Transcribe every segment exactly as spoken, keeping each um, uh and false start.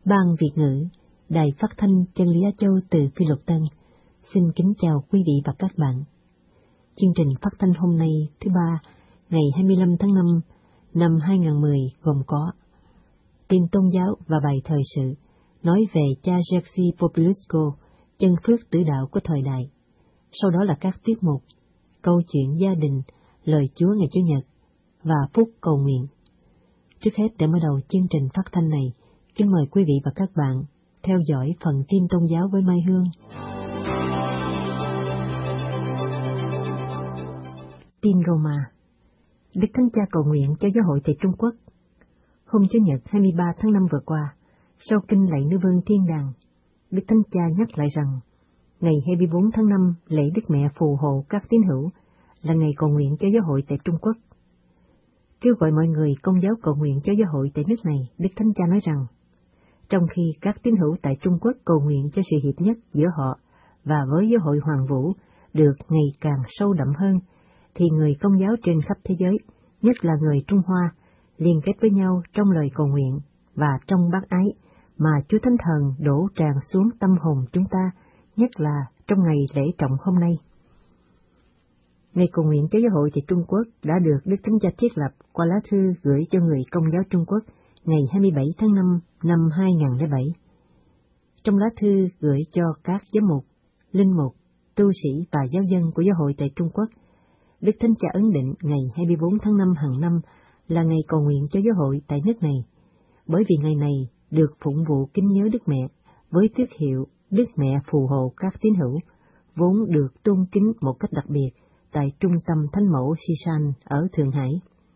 Ban Việt ngữ, Đài Phát thanh Chân lý Á Châu từ Phi Luật Tân, xin kính chào quý vị và các bạn. Chương trình phát thanh hôm nay thứ ba, ngày hai mươi lăm tháng năm năm hai nghìn không trăm mười gồm có tin tôn giáo và bài thời sự, nói về cha Jerzy Populusco, chân phước tử đạo của thời đại. Sau đó là các tiết mục, câu chuyện gia đình, lời Chúa ngày Chủ nhật và phút cầu nguyện. Trước hết, để mở đầu chương trình phát thanh này, kính mời quý vị và các bạn theo dõi phần tin tôn giáo với Mai Hương. Tin Roma. Đức Thánh Cha cầu nguyện cho giáo hội tại Trung Quốc. Hôm Chủ nhật hai mươi ba tháng năm vừa qua, sau kinh lạy Nữ Vương Thiên Đàng, Đức Thánh Cha nhắc lại rằng ngày hai mươi bốn tháng năm lễ Đức Mẹ phù hộ các tín hữu là ngày cầu nguyện cho giáo hội tại Trung Quốc. Kêu gọi mọi người Công giáo cầu nguyện cho giáo hội tại nước này, Đức Thánh Cha nói rằng, trong khi các tín hữu tại Trung Quốc cầu nguyện cho sự hiệp nhất giữa họ và với giáo hội Hoàng Vũ được ngày càng sâu đậm hơn, thì người Công giáo trên khắp thế giới, nhất là người Trung Hoa, liên kết với nhau trong lời cầu nguyện và trong bác ái mà Chúa Thánh Thần đổ tràn xuống tâm hồn chúng ta, nhất là trong ngày lễ trọng hôm nay. Ngày cầu nguyện cho giáo hội tại Trung Quốc đã được Đức Thánh Cha thiết lập qua lá thư gửi cho người Công giáo Trung Quốc ngày hai mươi bảy tháng năm năm hai nghìn không trăm lẻ bảy. Trong lá thư gửi cho các giám mục, linh mục, tu sĩ và giáo dân của giáo hội tại Trung Quốc, Đức Thánh Cha ấn định ngày hai mươi bốn tháng năm hàng năm là ngày cầu nguyện cho giáo hội tại nước này, bởi vì ngày này được phụng vụ kính nhớ Đức Mẹ với tước hiệu Đức Mẹ phù hộ các tín hữu, vốn được tôn kính một cách đặc biệt tại Trung tâm Thánh mẫu Sisan ở Thượng Hải.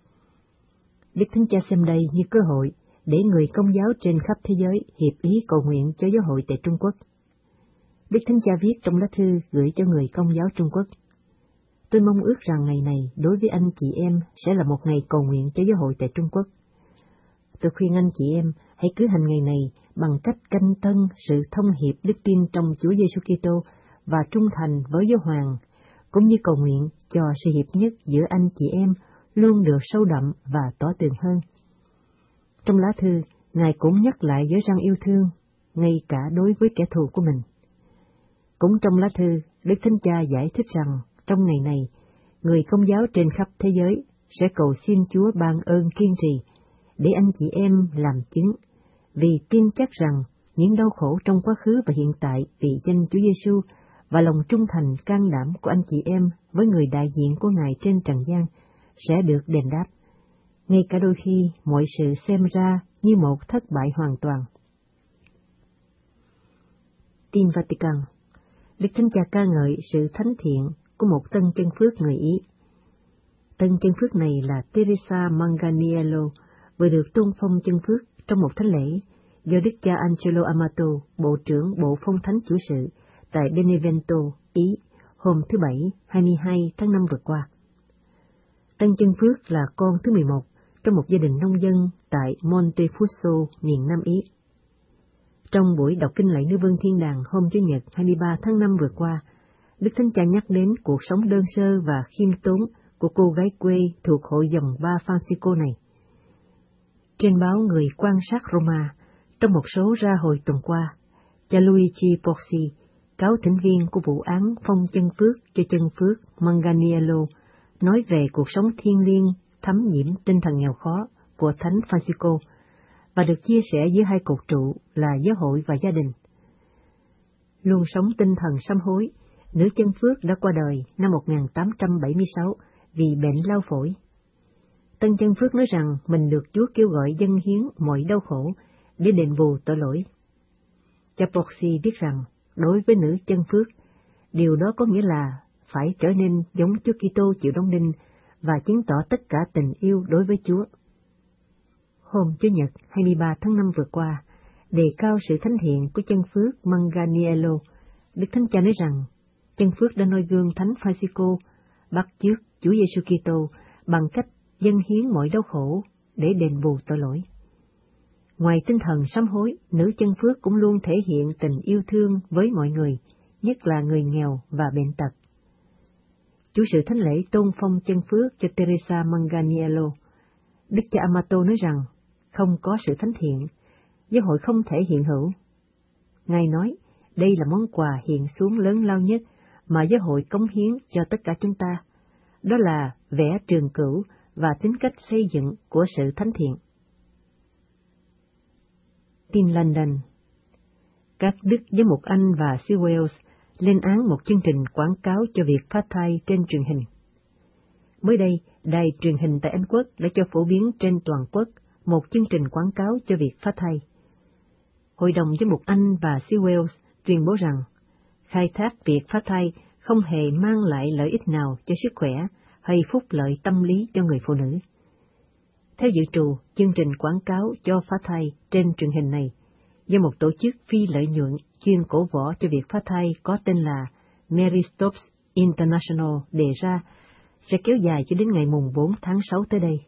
Đức Thánh Cha xem đây như cơ hội để người Công giáo trên khắp thế giới hiệp ý cầu nguyện cho giáo hội tại Trung Quốc. Đức Thánh Cha viết trong lá thư gửi cho người Công giáo Trung Quốc: Tôi mong ước rằng ngày này đối với anh chị em sẽ là một ngày cầu nguyện cho giáo hội tại Trung Quốc. Tôi khuyên anh chị em hãy cử hành ngày này bằng cách canh tân sự thông hiệp đức tin trong Chúa Giêsu Kitô và trung thành với giáo hoàng, cũng như cầu nguyện cho sự hiệp nhất giữa anh chị em luôn được sâu đậm và tỏ tường hơn. Trong lá thư, Ngài cũng nhắc lại giới răn yêu thương, ngay cả đối với kẻ thù của mình. Cũng trong lá thư, Đức Thánh Cha giải thích rằng trong ngày này, người Công giáo trên khắp thế giới sẽ cầu xin Chúa ban ơn kiên trì để anh chị em làm chứng, vì tin chắc rằng những đau khổ trong quá khứ và hiện tại vì danh Chúa Giêsu và lòng trung thành can đảm của anh chị em với người đại diện của Ngài trên trần gian sẽ được đền đáp, ngay cả đôi khi mọi sự xem ra như một thất bại hoàn toàn. Tin Vatican. Đức Thánh Cha ca ngợi sự thánh thiện của một tân chân phước người Ý. Tân chân phước này là Teresa Manganiello, vừa được tôn phong chân phước trong một thánh lễ do Đức cha Angelo Amato, Bộ trưởng Bộ Phong Thánh Chủ sự tại Benevento, Ý, hôm thứ Bảy, hai mươi hai tháng năm vừa qua. Tân chân phước là con thứ mười một trong một gia đình nông dân tại Montefuso, miền Nam Ý. Trong buổi đọc kinh lạy Nữ Vương Thiên Đàng hôm Chủ nhật hai mươi ba tháng năm vừa qua, Đức Thánh Cha nhắc đến cuộc sống đơn sơ và khiêm tốn của cô gái quê thuộc hội dòng Ba Francisco này. Trên báo Người quan sát Roma, trong một số ra hồi tuần qua, cha Luigi Pozzi, cáo thỉnh viên của vụ án phong chân phước cho chân phước Manganiello, nói về cuộc sống thiêng liêng, thấm nhiễm tinh thần nghèo khó của Thánh Francisco, và được chia sẻ giữa hai cột trụ là giáo hội và gia đình. Luôn sống tinh thần sám hối, nữ chân phước đã qua đời năm một nghìn tám trăm bảy mươi sáu vì bệnh lao phổi. Tân chân phước nói rằng mình được Chúa kêu gọi dâng hiến mọi đau khổ để đền bù tội lỗi. Cha Pozzi biết rằng đối với nữ chân phước, điều đó có nghĩa là phải trở nên giống Chúa Kitô chịu đóng đinh và chứng tỏ tất cả tình yêu đối với Chúa. Hôm Chủ nhật hai mươi ba tháng năm vừa qua, đề cao sự thánh thiện của chân phước Manganiello, Đức Thánh Cha nói rằng chân phước đã noi gương Thánh Francisco bắt chước Chúa Giêsu Kitô bằng cách dâng hiến mọi đau khổ để đền bù tội lỗi. Ngoài tinh thần sám hối, nữ chân phước cũng luôn thể hiện tình yêu thương với mọi người, nhất là người nghèo và bệnh tật. Chủ sự thánh lễ tôn phong chân phước cho Teresa Manganiello, Đức cha Amato nói rằng không có sự thánh thiện, giáo hội không thể hiện hữu. Ngài nói, đây là món quà hiện xuống lớn lao nhất mà giáo hội cống hiến cho tất cả chúng ta, đó là vẻ trường cửu và tính cách xây dựng của sự thánh thiện. Tin London. Các đức giám mục Anh và xứ Wales lên án một chương trình quảng cáo cho việc phá thai trên truyền hình. Mới đây, đài truyền hình tại Anh Quốc đã cho phổ biến trên toàn quốc một chương trình quảng cáo cho việc phá thai. Hội đồng giám mục Anh và xứ Wales tuyên bố rằng, khai thác việc phá thai không hề mang lại lợi ích nào cho sức khỏe hay phúc lợi tâm lý cho người phụ nữ. Theo dự trù, chương trình quảng cáo cho phá thai trên truyền hình này, do một tổ chức phi lợi nhuận chuyên cổ võ cho việc phá thai có tên là Mary Stopes International đề ra, sẽ kéo dài cho đến ngày mùng bốn tháng sáu tới đây.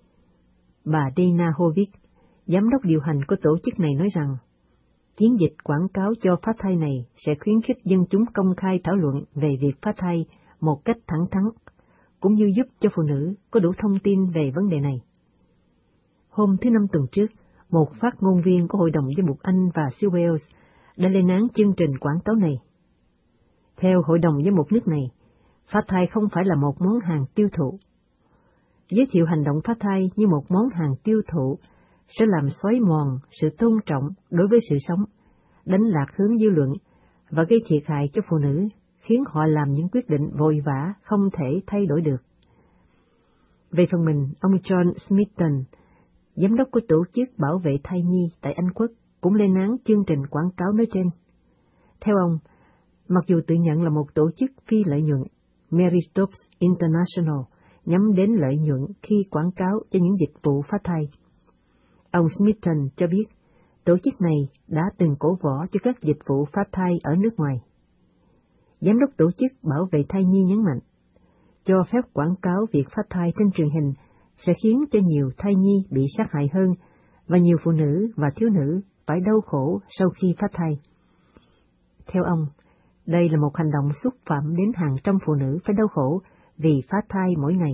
Bà Dana Hovick, giám đốc điều hành của tổ chức này nói rằng, chiến dịch quảng cáo cho phá thai này sẽ khuyến khích dân chúng công khai thảo luận về việc phá thai một cách thẳng thắn, cũng như giúp cho phụ nữ có đủ thông tin về vấn đề này. Hôm thứ Năm tuần trước, một phát ngôn viên của Hội đồng giám mục Anh và xứ Wales đã lên án chương trình quảng cáo này. Theo Hội đồng giám mục nước này, phá thai không phải là một món hàng tiêu thụ. Giới thiệu hành động phá thai như một món hàng tiêu thụ sẽ làm xói mòn sự tôn trọng đối với sự sống, đánh lạc hướng dư luận và gây thiệt hại cho phụ nữ, khiến họ làm những quyết định vội vã không thể thay đổi được. Về phần mình, ông John Smithson, giám đốc của tổ chức bảo vệ thai nhi tại Anh Quốc, cũng lên án chương trình quảng cáo nói trên. Theo ông, mặc dù tự nhận là một tổ chức phi lợi nhuận, Mary Stopes International nhắm đến lợi nhuận khi quảng cáo cho những dịch vụ phá thai. Ông Smithson cho biết, tổ chức này đã từng cổ võ cho các dịch vụ phá thai ở nước ngoài. Giám đốc tổ chức bảo vệ thai nhi nhấn mạnh, cho phép quảng cáo việc phá thai trên truyền hình sẽ khiến cho nhiều thai nhi bị sát hại hơn và nhiều phụ nữ và thiếu nữ phải đau khổ sau khi phá thai. Theo ông, đây là một hành động xúc phạm đến hàng trăm phụ nữ phải đau khổ vì phá thai mỗi ngày.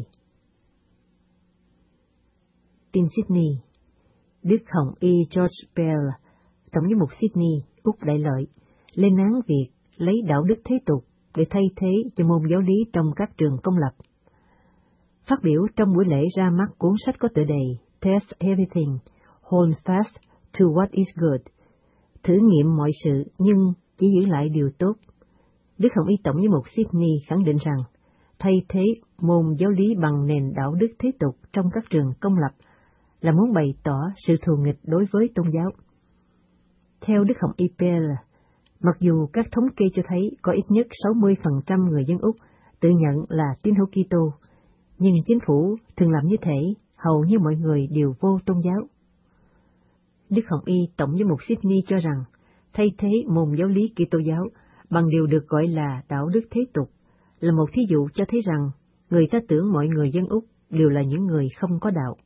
Tin Sydney. Đức Hồng Y George Bell, Tổng giám mục Sydney, Úc Đại Lợi, lên án việc lấy đạo đức thế tục để thay thế cho môn giáo lý trong các trường công lập. Phát biểu trong buổi lễ ra mắt cuốn sách có tựa đề Test Everything, Hold Fast to What is Good, thử nghiệm mọi sự nhưng chỉ giữ lại điều tốt, Đức Hồng Y Tổng giám mục Sydney khẳng định rằng thay thế môn giáo lý bằng nền đạo đức thế tục trong các trường công lập là muốn bày tỏ sự thù nghịch đối với tôn giáo. Theo Đức Hồng Y Bell, mặc dù các thống kê cho thấy có ít nhất sáu mươi phần trăm người dân Úc tự nhận là tín hữu Kitô, nhưng chính phủ thường làm như thế, hầu như mọi người đều vô tôn giáo. Đức Hồng Y Tổng giám mục Sydney cho rằng thay thế môn giáo lý Kitô giáo bằng điều được gọi là đạo đức thế tục là một thí dụ cho thấy rằng người ta tưởng mọi người dân Úc đều là những người không có đạo.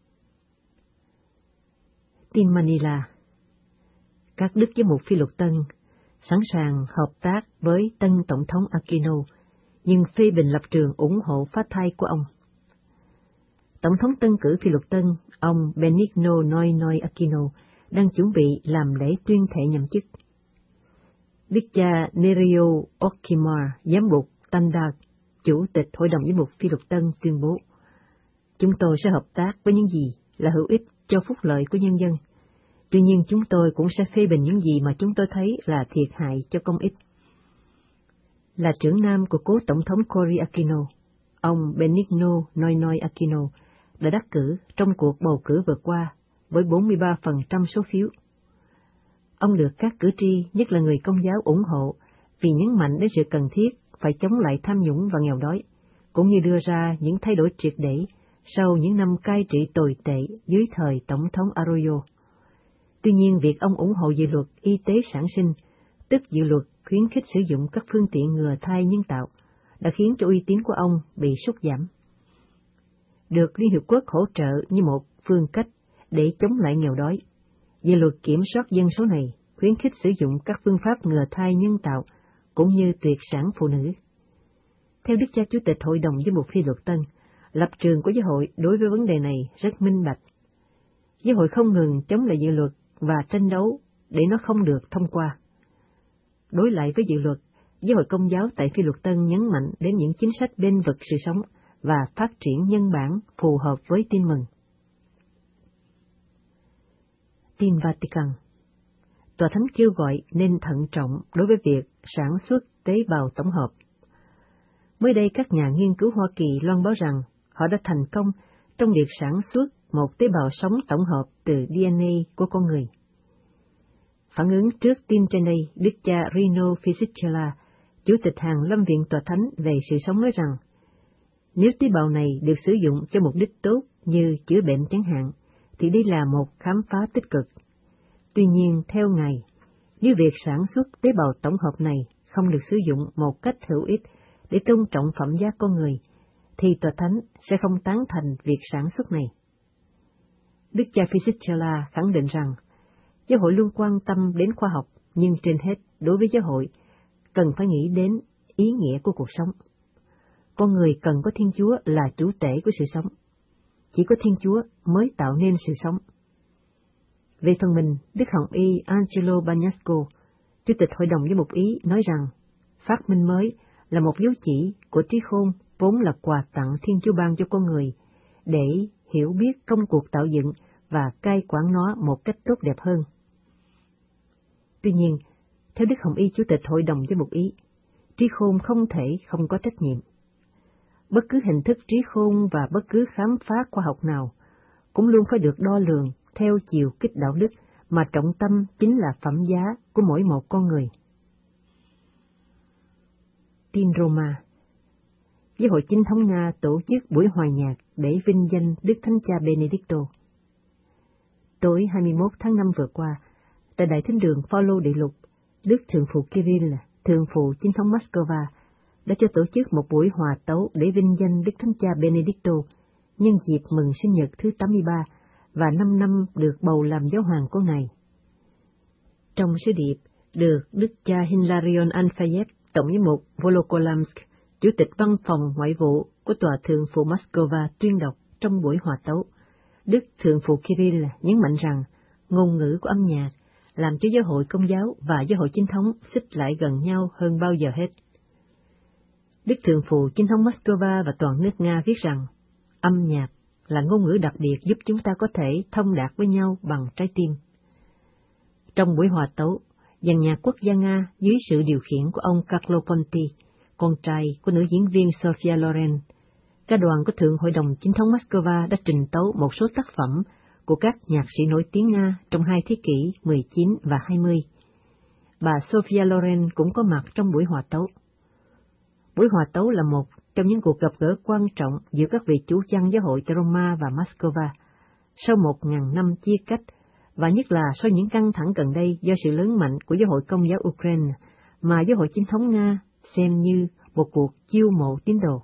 Tin Manila. Các đức giám mục Phi Luật Tân sẵn sàng hợp tác với tân Tổng thống Aquino, nhưng phê bình lập trường ủng hộ phá thai của ông. Tổng thống tân cử Phi Luật Tân, ông Benigno Noynoy Aquino, đang chuẩn bị làm lễ tuyên thệ nhậm chức. Đức cha Nerio Okimar, giám mục Tandag, chủ tịch Hội đồng giám mục Phi Luật Tân tuyên bố, chúng tôi sẽ hợp tác với những gì là hữu ích cho phúc lợi của nhân dân. Tuy nhiên chúng tôi cũng sẽ phê bình những gì mà chúng tôi thấy là thiệt hại cho công ích. Là trưởng nam của cố Tổng thống Cory Aquino, ông Benigno Noynoy Aquino đã đắc cử trong cuộc bầu cử vừa qua với bốn mươi ba phần trăm số phiếu. Ông được các cử tri, nhất là người Công giáo ủng hộ vì nhấn mạnh đến sự cần thiết phải chống lại tham nhũng và nghèo đói, cũng như đưa ra những thay đổi triệt để sau những năm cai trị tồi tệ dưới thời Tổng thống Arroyo. Tuy nhiên, việc ông ủng hộ dự luật y tế sản sinh, tức dự luật khuyến khích sử dụng các phương tiện ngừa thai nhân tạo, đã khiến cho uy tín của ông bị sút giảm. Được Liên Hiệp Quốc hỗ trợ như một phương cách để chống lại nghèo đói, dự luật kiểm soát dân số này khuyến khích sử dụng các phương pháp ngừa thai nhân tạo cũng như tuyệt sản phụ nữ. Theo Đức cha Chủ tịch Hội đồng giám mục Phi Luật Tân, lập trường của giáo hội đối với vấn đề này rất minh bạch. Giáo hội không ngừng chống lại dự luật và tranh đấu để nó không được thông qua. Đối lại với dự luật, Giáo hội Công giáo tại Phi Luật Tân nhấn mạnh đến những chính sách bên vực sự sống và phát triển nhân bản phù hợp với tin mừng. Tin Vatican. Tòa Thánh kêu gọi nên thận trọng đối với việc sản xuất tế bào tổng hợp. Mới đây, các nhà nghiên cứu Hoa Kỳ loan báo rằng họ đã thành công trong việc sản xuất một tế bào sống tổng hợp từ đê en a của con người. Phản ứng trước tin trên đây, Đức cha Rino Fisichella, Chủ tịch Hàn Lâm Viện Tòa Thánh về sự sống nói rằng, nếu tế bào này được sử dụng cho mục đích tốt như chữa bệnh chẳng hạn, thì đây là một khám phá tích cực. Tuy nhiên, theo Ngài, nếu việc sản xuất tế bào tổng hợp này không được sử dụng một cách hữu ích để tôn trọng phẩm giá con người, thì Tòa Thánh sẽ không tán thành việc sản xuất này. Đức cha Fisichella khẳng định rằng, Giáo hội luôn quan tâm đến khoa học, nhưng trên hết, đối với Giáo hội, cần phải nghĩ đến ý nghĩa của cuộc sống. Con người cần có Thiên Chúa là chủ tể của sự sống. Chỉ có Thiên Chúa mới tạo nên sự sống. Về phần mình, Đức Hồng Y Angelo Bagnasco, Chủ tịch Hội đồng Giám mục Ý, nói rằng, phát minh mới là một dấu chỉ của trí khôn vốn là quà tặng Thiên Chúa ban cho con người, để hiểu biết công cuộc tạo dựng và cai quản nó một cách tốt đẹp hơn. Tuy nhiên, theo Đức Hồng Y Chủ tịch Hội đồng Giám mục Ý, trí khôn không thể không có trách nhiệm. Bất cứ hình thức trí khôn và bất cứ khám phá khoa học nào cũng luôn phải được đo lường theo chiều kích đạo đức, mà trọng tâm chính là phẩm giá của mỗi một con người. Tin Roma. Giáo hội Chính thống Nga tổ chức buổi hòa nhạc để vinh danh Đức Thánh Cha Benedicto. Tối hai mươi mốt tháng năm vừa qua, tại Đại Thánh đường Phaolô Đệ Lục, Đức Thượng phụ Kirill, Thượng phụ Chính thống Moscow, đã cho tổ chức một buổi hòa tấu để vinh danh Đức Thánh Cha Benedicto nhân dịp mừng sinh nhật thứ tám mươi ba và năm năm được bầu làm giáo hoàng của Ngài. Trong sứ điệp được Đức cha Hilarion Alfayev, Tổng giám mục Volokolamsk, Chủ tịch Văn phòng Ngoại vụ của Tòa Thượng phụ Moscow tuyên đọc trong buổi hòa tấu, Đức Thượng phụ Kirill nhấn mạnh rằng ngôn ngữ của âm nhạc làm cho giáo hội Công giáo và giáo hội Chính thống xích lại gần nhau hơn bao giờ hết. Đức Thượng phụ Chính thống Moscow và toàn nước Nga viết rằng âm nhạc là ngôn ngữ đặc biệt giúp chúng ta có thể thông đạt với nhau bằng trái tim. Trong buổi hòa tấu, dàn nhạc quốc gia Nga dưới sự điều khiển của ông Carlo Ponti, con trai của nữ diễn viên Sofia Loren, ca đoàn của Thượng Hội đồng Chính thống Moscow đã trình tấu một số tác phẩm của các nhạc sĩ nổi tiếng Nga trong hai thế kỷ mười chín và hai mươi. Bà Sofia Loren cũng có mặt trong buổi hòa tấu. Buổi hòa tấu là một trong những cuộc gặp gỡ quan trọng giữa các vị chủ chăn giáo hội tại Roma và Moscow sau một ngàn năm chia cách, và nhất là sau những căng thẳng gần đây do sự lớn mạnh của giáo hội Công giáo Ukraine mà giáo hội Chính thống Nga xem như một cuộc chiêu mộ tín đồ.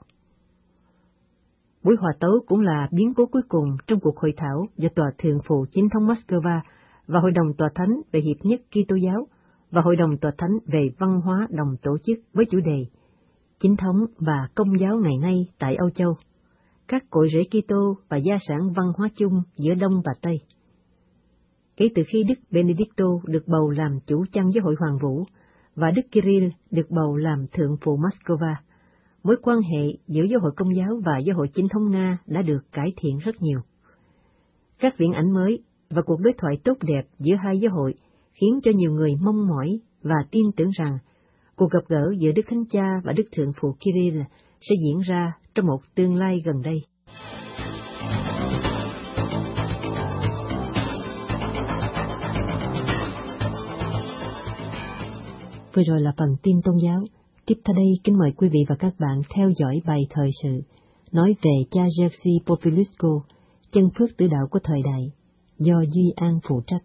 Buổi hòa tấu cũng là biến cố cuối cùng trong cuộc hội thảo do Tòa Thượng phụ Chính thống Moscow và Hội đồng Tòa Thánh về Hiệp nhất Kitô giáo và Hội đồng Tòa Thánh về Văn hóa đồng tổ chức với chủ đề Chính thống và Công giáo ngày nay tại Âu Châu, các cội rễ Kitô và gia sản văn hóa chung giữa Đông và Tây. Kể từ khi Đức Benedicto được bầu làm chủ chăn giáo hội Hoàng Vũ và Đức Kirill được bầu làm Thượng phụ Moscow, mối quan hệ giữa giáo hội Công giáo và giáo hội Chính thống Nga đã được cải thiện rất nhiều. Các viễn ảnh mới và cuộc đối thoại tốt đẹp giữa hai giáo hội khiến cho nhiều người mong mỏi và tin tưởng rằng cuộc gặp gỡ giữa Đức Thánh Cha và Đức Thượng phụ Kirill sẽ diễn ra trong một tương lai gần đây. Vừa rồi là phần tin tôn giáo. Tiếp theo đây, kính mời quý vị và các bạn theo dõi bài thời sự nói về cha Jerzy Popiliuszko, chân phước tử đạo của thời đại, do Duy An phụ trách.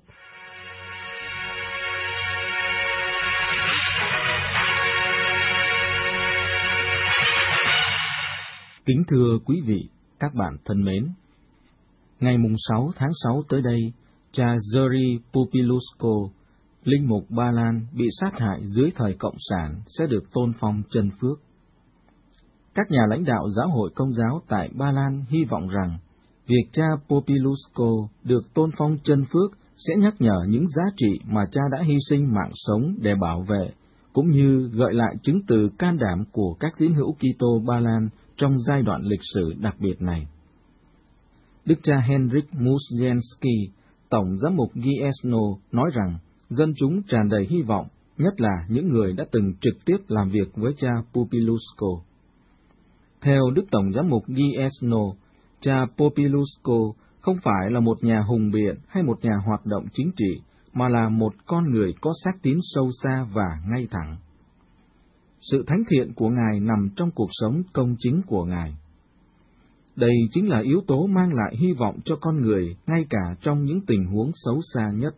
Kính thưa quý vị, các bạn thân mến, ngày mùng sáu tháng sáu tới đây, cha Jerzy Popiliuszko, linh mục Ba Lan bị sát hại dưới thời Cộng sản sẽ được tôn phong chân phước. Các nhà lãnh đạo giáo hội Công giáo tại Ba Lan hy vọng rằng việc cha Popiliuszko được tôn phong chân phước sẽ nhắc nhở những giá trị mà cha đã hy sinh mạng sống để bảo vệ, cũng như gợi lại chứng từ can đảm của các tín hữu Kitô Ba Lan trong giai đoạn lịch sử đặc biệt này. Đức cha Henryk Muszynski, Tổng giám mục Gniezno, nói rằng dân chúng tràn đầy hy vọng, nhất là những người đã từng trực tiếp làm việc với cha Popiluszko. Theo Đức Tổng giám mục Gniezno, cha Popiluszko không phải là một nhà hùng biện hay một nhà hoạt động chính trị, mà là một con người có xác tín sâu xa và ngay thẳng. Sự thánh thiện của Ngài nằm trong cuộc sống công chính của Ngài. Đây chính là yếu tố mang lại hy vọng cho con người ngay cả trong những tình huống xấu xa nhất.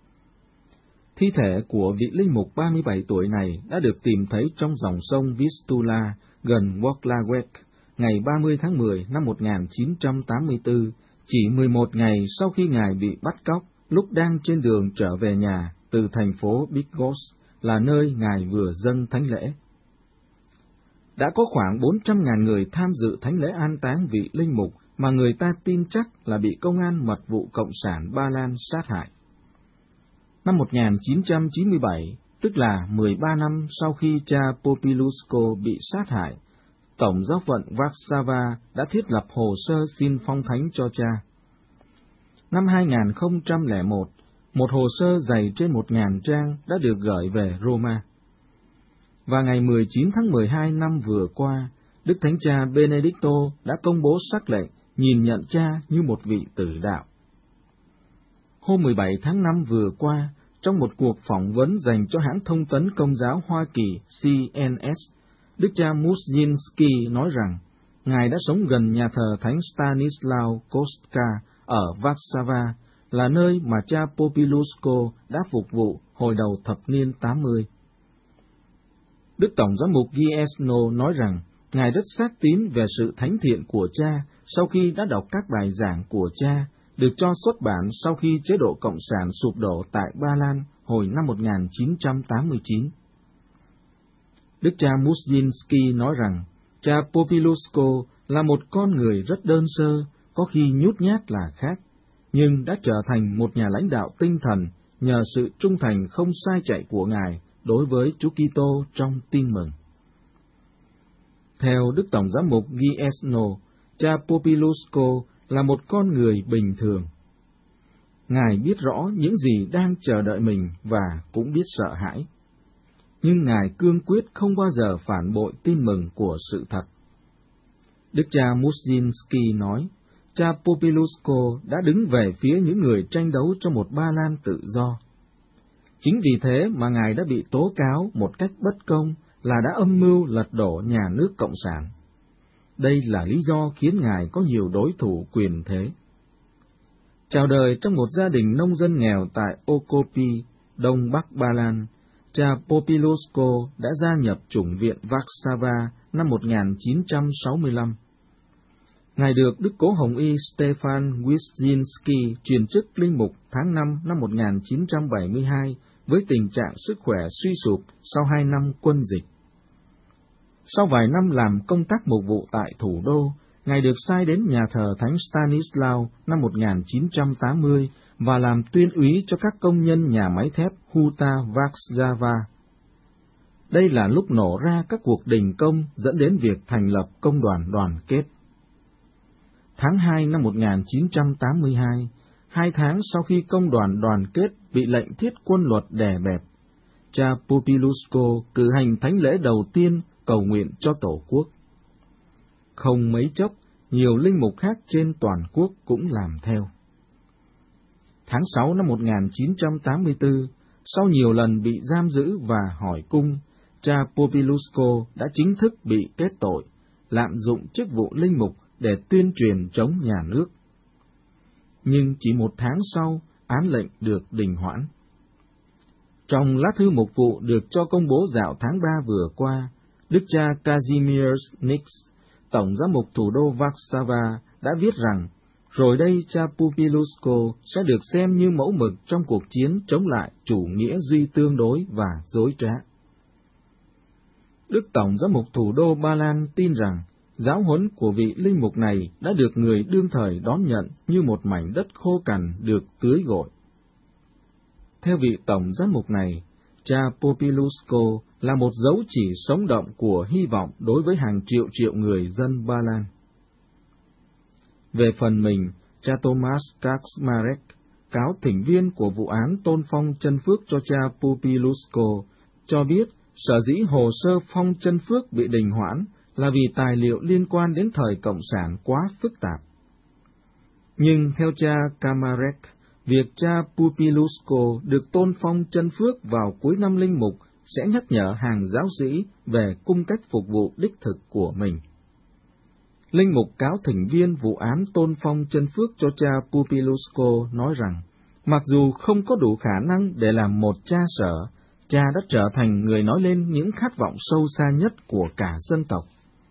Thi thể của vị linh mục ba mươi bảy tuổi này đã được tìm thấy trong dòng sông Vistula gần Włocławek ngày ba mươi tháng mười năm một nghìn chín trăm tám mươi tư, chỉ mười một ngày sau khi Ngài bị bắt cóc lúc đang trên đường trở về nhà từ thành phố Bydgoszcz, là nơi Ngài vừa dâng thánh lễ. Đã có khoảng bốn trăm nghìn người tham dự thánh lễ an táng vị linh mục mà người ta tin chắc là bị công an mật vụ Cộng sản Ba Lan sát hại. Năm một nghìn chín trăm chín mươi bảy, tức là mười ba năm sau khi cha Popiluszko bị sát hại, Tổng giáo phận Warszawa đã thiết lập hồ sơ xin phong thánh cho cha. Năm hai nghìn không trăm lẻ một, một hồ sơ dày trên một nghìn trang đã được gửi về Roma. Và ngày mười chín tháng mười hai năm vừa qua, Đức Thánh Cha Benedicto đã công bố sắc lệnh nhìn nhận cha như một vị tử đạo. Hôm mười bảy tháng năm vừa qua, trong một cuộc phỏng vấn dành cho hãng thông tấn Công giáo Hoa Kỳ C N S, Đức cha Muszynski nói rằng Ngài đã sống gần nhà thờ Thánh Stanislaw Kostka ở Warszawa, là nơi mà cha Popiluszko đã phục vụ hồi đầu thập niên tám mươi. Đức Tổng giám mục Gniezno nói rằng Ngài rất xác tín về sự thánh thiện của cha sau khi đã đọc các bài giảng của cha, được cho xuất bản sau khi chế độ Cộng sản sụp đổ tại Ba Lan hồi năm một nghìn chín trăm tám mươi chín. Đức cha Muszynski nói rằng cha Popiluszko là một con người rất đơn sơ, có khi nhút nhát là khác, nhưng đã trở thành một nhà lãnh đạo tinh thần nhờ sự trung thành không sai chạy của Ngài đối với Chúa Kitô trong tin mừng. Theo Đức Tổng giám mục Gniezno, cha Popiluszko là một con người bình thường. Ngài biết rõ những gì đang chờ đợi mình và cũng biết sợ hãi. Nhưng Ngài cương quyết không bao giờ phản bội tin mừng của sự thật. Đức cha Muszynski nói, cha Popiluszko đã đứng về phía những người tranh đấu cho một Ba Lan tự do. Chính vì thế mà Ngài đã bị tố cáo một cách bất công là đã âm mưu lật đổ nhà nước Cộng sản. Đây là lý do khiến Ngài có nhiều đối thủ quyền thế. Chào đời trong một gia đình nông dân nghèo tại Okopi, đông bắc Ba Lan, cha Popiluszko đã gia nhập chủng viện Warszawa năm một nghìn chín trăm sáu mươi lăm. Ngài được Đức Cố Hồng Y Stefan Wyszynski truyền chức linh mục tháng năm năm một nghìn chín trăm bảy mươi hai với tình trạng sức khỏe suy sụp sau hai năm quân dịch. Sau vài năm làm công tác mục vụ tại thủ đô, Ngài được sai đến nhà thờ Thánh Stanislaw năm một nghìn chín trăm tám mươi và làm tuyên úy cho các công nhân nhà máy thép Huta Warszawa. Đây là lúc nổ ra các cuộc đình công dẫn đến việc thành lập công đoàn đoàn kết. Tháng hai năm một nghìn chín trăm tám mươi hai, hai tháng sau khi công đoàn đoàn kết bị lệnh thiết quân luật đè bẹp, cha Popiluszko cử hành thánh lễ đầu tiên cầu nguyện cho Tổ quốc. Không mấy chốc, nhiều linh mục khác trên toàn quốc cũng làm theo. Tháng sáu năm một nghìn chín trăm tám mươi tư, sau nhiều lần bị giam giữ và hỏi cung, cha Popiluszko đã chính thức bị kết tội, lạm dụng chức vụ linh mục để tuyên truyền chống nhà nước. Nhưng chỉ một tháng sau, án lệnh được đình hoãn. Trong lá thư mục vụ được cho công bố dạo tháng ba vừa qua, Đức cha Kazimierz Nix, Tổng giám mục thủ đô Warszawa, đã viết rằng, rồi đây cha Popiluszko sẽ được xem như mẫu mực trong cuộc chiến chống lại chủ nghĩa duy tương đối và dối trá. Đức Tổng giám mục thủ đô Ba Lan tin rằng, giáo huấn của vị linh mục này đã được người đương thời đón nhận như một mảnh đất khô cằn được tưới gội. Theo vị tổng giám mục này, cha Popilusko là một dấu chỉ sống động của hy vọng đối với hàng triệu triệu người dân Ba Lan. Về phần mình, cha Thomas Kaczmarek, cáo thỉnh viên của vụ án tôn phong chân phước cho cha Popilusko, cho biết sở dĩ hồ sơ phong chân phước bị đình hoãn là vì tài liệu liên quan đến thời Cộng sản quá phức tạp. Nhưng theo cha Kaczmarek, việc cha Popilusko được tôn phong chân phước vào cuối năm linh mục sẽ nhắc nhở hàng giáo sĩ về cung cách phục vụ đích thực của mình. Linh mục cáo thỉnh viên vụ án tôn phong chân phước cho cha Popilusko nói rằng, mặc dù không có đủ khả năng để làm một cha sở, cha đã trở thành người nói lên những khát vọng sâu xa nhất của cả dân tộc.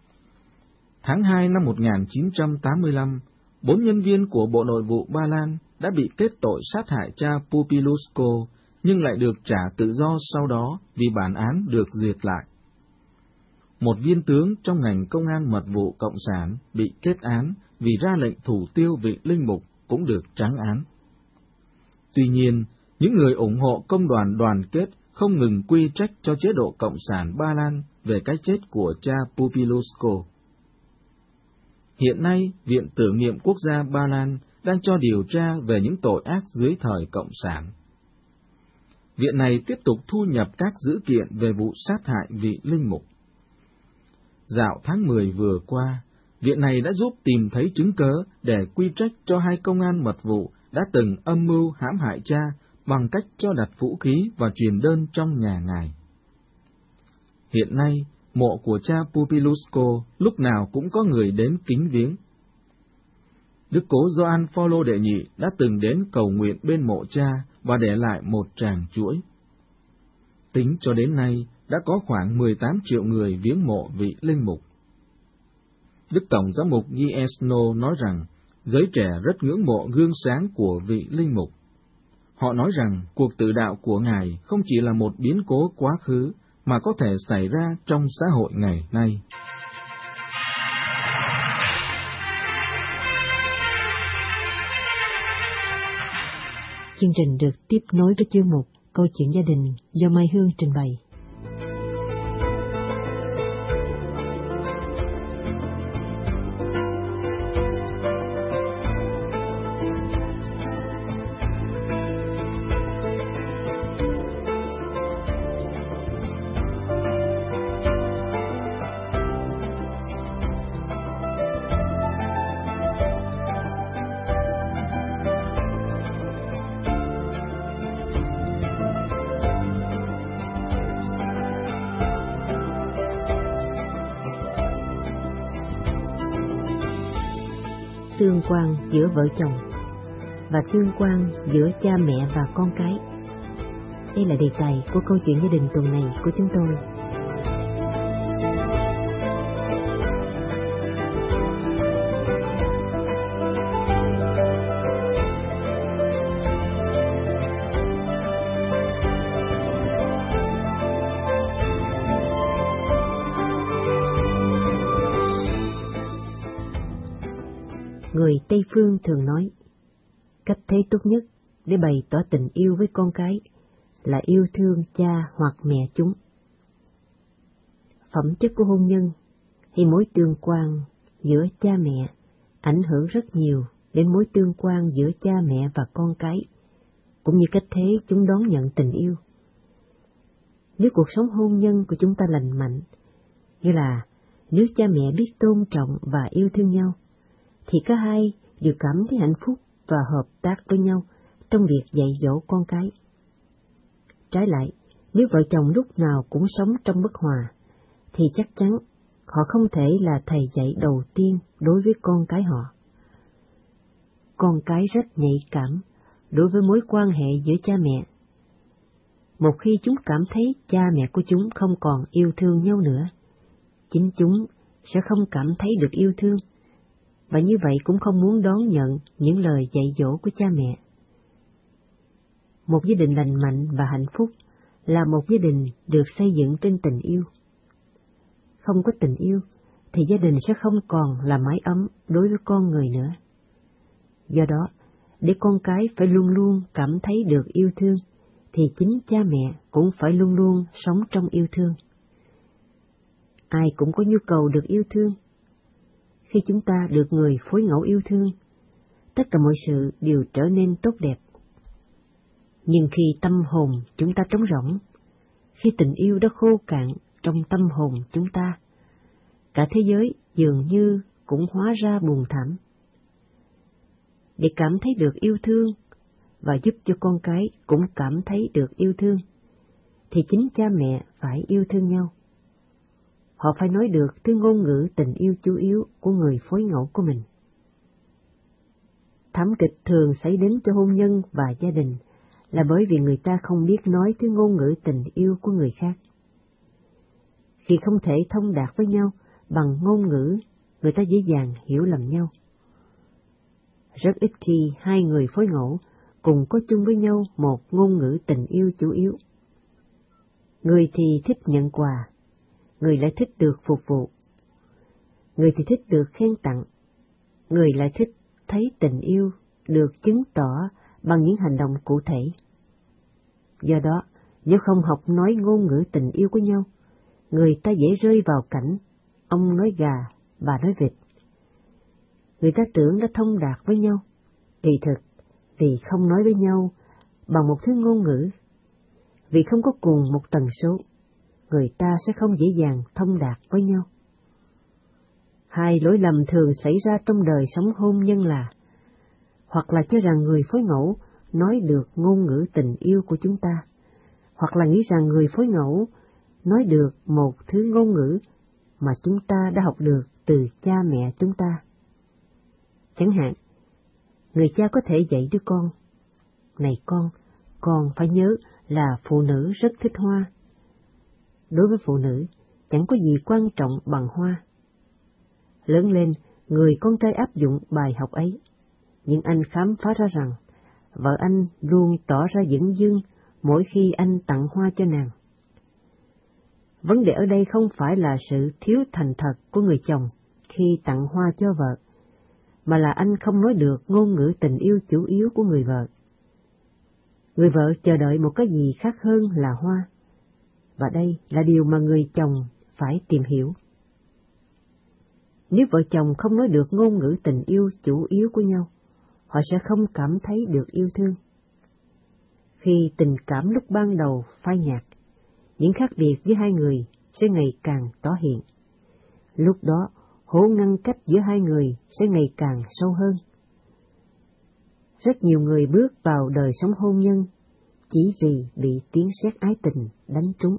Tháng hai năm một nghìn chín trăm tám mươi lăm, bốn nhân viên của Bộ Nội vụ Ba Lan đã bị kết tội sát hại cha Popilusko, nhưng lại được trả tự do sau đó vì bản án được duyệt lại. Một viên tướng trong ngành công an mật vụ Cộng sản bị kết án vì ra lệnh thủ tiêu vị linh mục cũng được trắng án. Tuy nhiên, những người ủng hộ công đoàn đoàn kết không ngừng quy trách cho chế độ Cộng sản Ba Lan về cái chết của cha Popilusko. Hiện nay, Viện Tưởng niệm Quốc gia Ba Lan đang cho điều tra về những tội ác dưới thời Cộng sản. Viện này tiếp tục thu nhập các dữ kiện về vụ sát hại vị linh mục. Dạo tháng mười vừa qua, viện này đã giúp tìm thấy chứng cớ để quy trách cho hai công an mật vụ đã từng âm mưu hãm hại cha bằng cách cho đặt vũ khí và truyền đơn trong nhà ngài. Hiện nay, mộ của cha Popilusko lúc nào cũng có người đến kính viếng. Đức Cố Gioan Phaolô đệ nhị đã từng đến cầu nguyện bên mộ cha và để lại một tràng chuỗi. Tính cho đến nay, đã có khoảng mười tám triệu người viếng mộ vị linh mục. Đức Tổng giám mục Giesno nói rằng, giới trẻ rất ngưỡng mộ gương sáng của vị linh mục. Họ nói rằng cuộc tự đạo của ngài không chỉ là một biến cố quá khứ, mà có thể xảy ra trong xã hội ngày nay. Chương trình được tiếp nối với chương mục Câu chuyện gia đình do Mai Hương trình bày. Tương quan giữa vợ chồng và tương quan giữa cha mẹ và con cái. Đây là đề tài của câu chuyện gia đình tuần này của chúng tôi. Người Tây Phương thường nói, cách thế tốt nhất để bày tỏ tình yêu với con cái là yêu thương cha hoặc mẹ chúng. Phẩm chất của hôn nhân hay mối tương quan giữa cha mẹ ảnh hưởng rất nhiều đến mối tương quan giữa cha mẹ và con cái, cũng như cách thế chúng đón nhận tình yêu. Nếu cuộc sống hôn nhân của chúng ta lành mạnh, nghĩa là nếu cha mẹ biết tôn trọng và yêu thương nhau, thì cả hai đều cảm thấy hạnh phúc và hợp tác với nhau trong việc dạy dỗ con cái. Trái lại, nếu vợ chồng lúc nào cũng sống trong bất hòa, thì chắc chắn họ không thể là thầy dạy đầu tiên đối với con cái họ. Con cái rất nhạy cảm đối với mối quan hệ giữa cha mẹ. Một khi chúng cảm thấy cha mẹ của chúng không còn yêu thương nhau nữa, chính chúng sẽ không cảm thấy được yêu thương, và như vậy cũng không muốn đón nhận những lời dạy dỗ của cha mẹ. Một gia đình lành mạnh và hạnh phúc là một gia đình được xây dựng trên tình yêu. Không có tình yêu thì gia đình sẽ không còn là mái ấm đối với con người nữa. Do đó, để con cái phải luôn luôn cảm thấy được yêu thương, thì chính cha mẹ cũng phải luôn luôn sống trong yêu thương. Ai cũng có nhu cầu được yêu thương. Khi chúng ta được người phối ngẫu yêu thương, tất cả mọi sự đều trở nên tốt đẹp. Nhưng khi tâm hồn chúng ta trống rỗng, khi tình yêu đã khô cạn trong tâm hồn chúng ta, cả thế giới dường như cũng hóa ra buồn thảm. Để cảm thấy được yêu thương và giúp cho con cái cũng cảm thấy được yêu thương, thì chính cha mẹ phải yêu thương nhau. Họ phải nói được thứ ngôn ngữ tình yêu chủ yếu của người phối ngẫu của mình. Thảm kịch thường xảy đến cho hôn nhân và gia đình là bởi vì người ta không biết nói thứ ngôn ngữ tình yêu của người khác. Khi không thể thông đạt với nhau bằng ngôn ngữ, người ta dễ dàng hiểu lầm nhau. Rất ít khi hai người phối ngẫu cùng có chung với nhau một ngôn ngữ tình yêu chủ yếu. Người thì thích nhận quà, người lại thích được phục vụ. Người thì thích được khen tặng, người lại thích thấy tình yêu được chứng tỏ bằng những hành động cụ thể. Do đó, nếu không học nói ngôn ngữ tình yêu của nhau, người ta dễ rơi vào cảnh ông nói gà, bà nói vịt. Người ta tưởng đã thông đạt với nhau, kỳ thực vì không nói với nhau bằng một thứ ngôn ngữ, vì không có cùng một tần số, người ta sẽ không dễ dàng thông đạt với nhau. Hai lỗi lầm thường xảy ra trong đời sống hôn nhân là hoặc là cho rằng người phối ngẫu nói được ngôn ngữ tình yêu của chúng ta, hoặc là nghĩ rằng người phối ngẫu nói được một thứ ngôn ngữ mà chúng ta đã học được từ cha mẹ chúng ta. Chẳng hạn, người cha có thể dạy đứa con: "Này con, con phải nhớ là phụ nữ rất thích hoa." Đối với phụ nữ, chẳng có gì quan trọng bằng hoa. Lớn lên, người con trai áp dụng bài học ấy, nhưng anh khám phá ra rằng vợ anh luôn tỏ ra dửng dưng mỗi khi anh tặng hoa cho nàng. Vấn đề ở đây không phải là sự thiếu thành thật của người chồng khi tặng hoa cho vợ, mà là anh không nói được ngôn ngữ tình yêu chủ yếu của người vợ. Người vợ chờ đợi một cái gì khác hơn là hoa, và đây là điều mà người chồng phải tìm hiểu. Nếu vợ chồng không nói được ngôn ngữ tình yêu chủ yếu của nhau, họ sẽ không cảm thấy được yêu thương. Khi tình cảm lúc ban đầu phai nhạt, những khác biệt giữa hai người sẽ ngày càng tỏ hiện. Lúc đó, hố ngăn cách giữa hai người sẽ ngày càng sâu hơn. Rất nhiều người bước vào đời sống hôn nhân chỉ vì bị tiếng sét ái tình đánh trúng.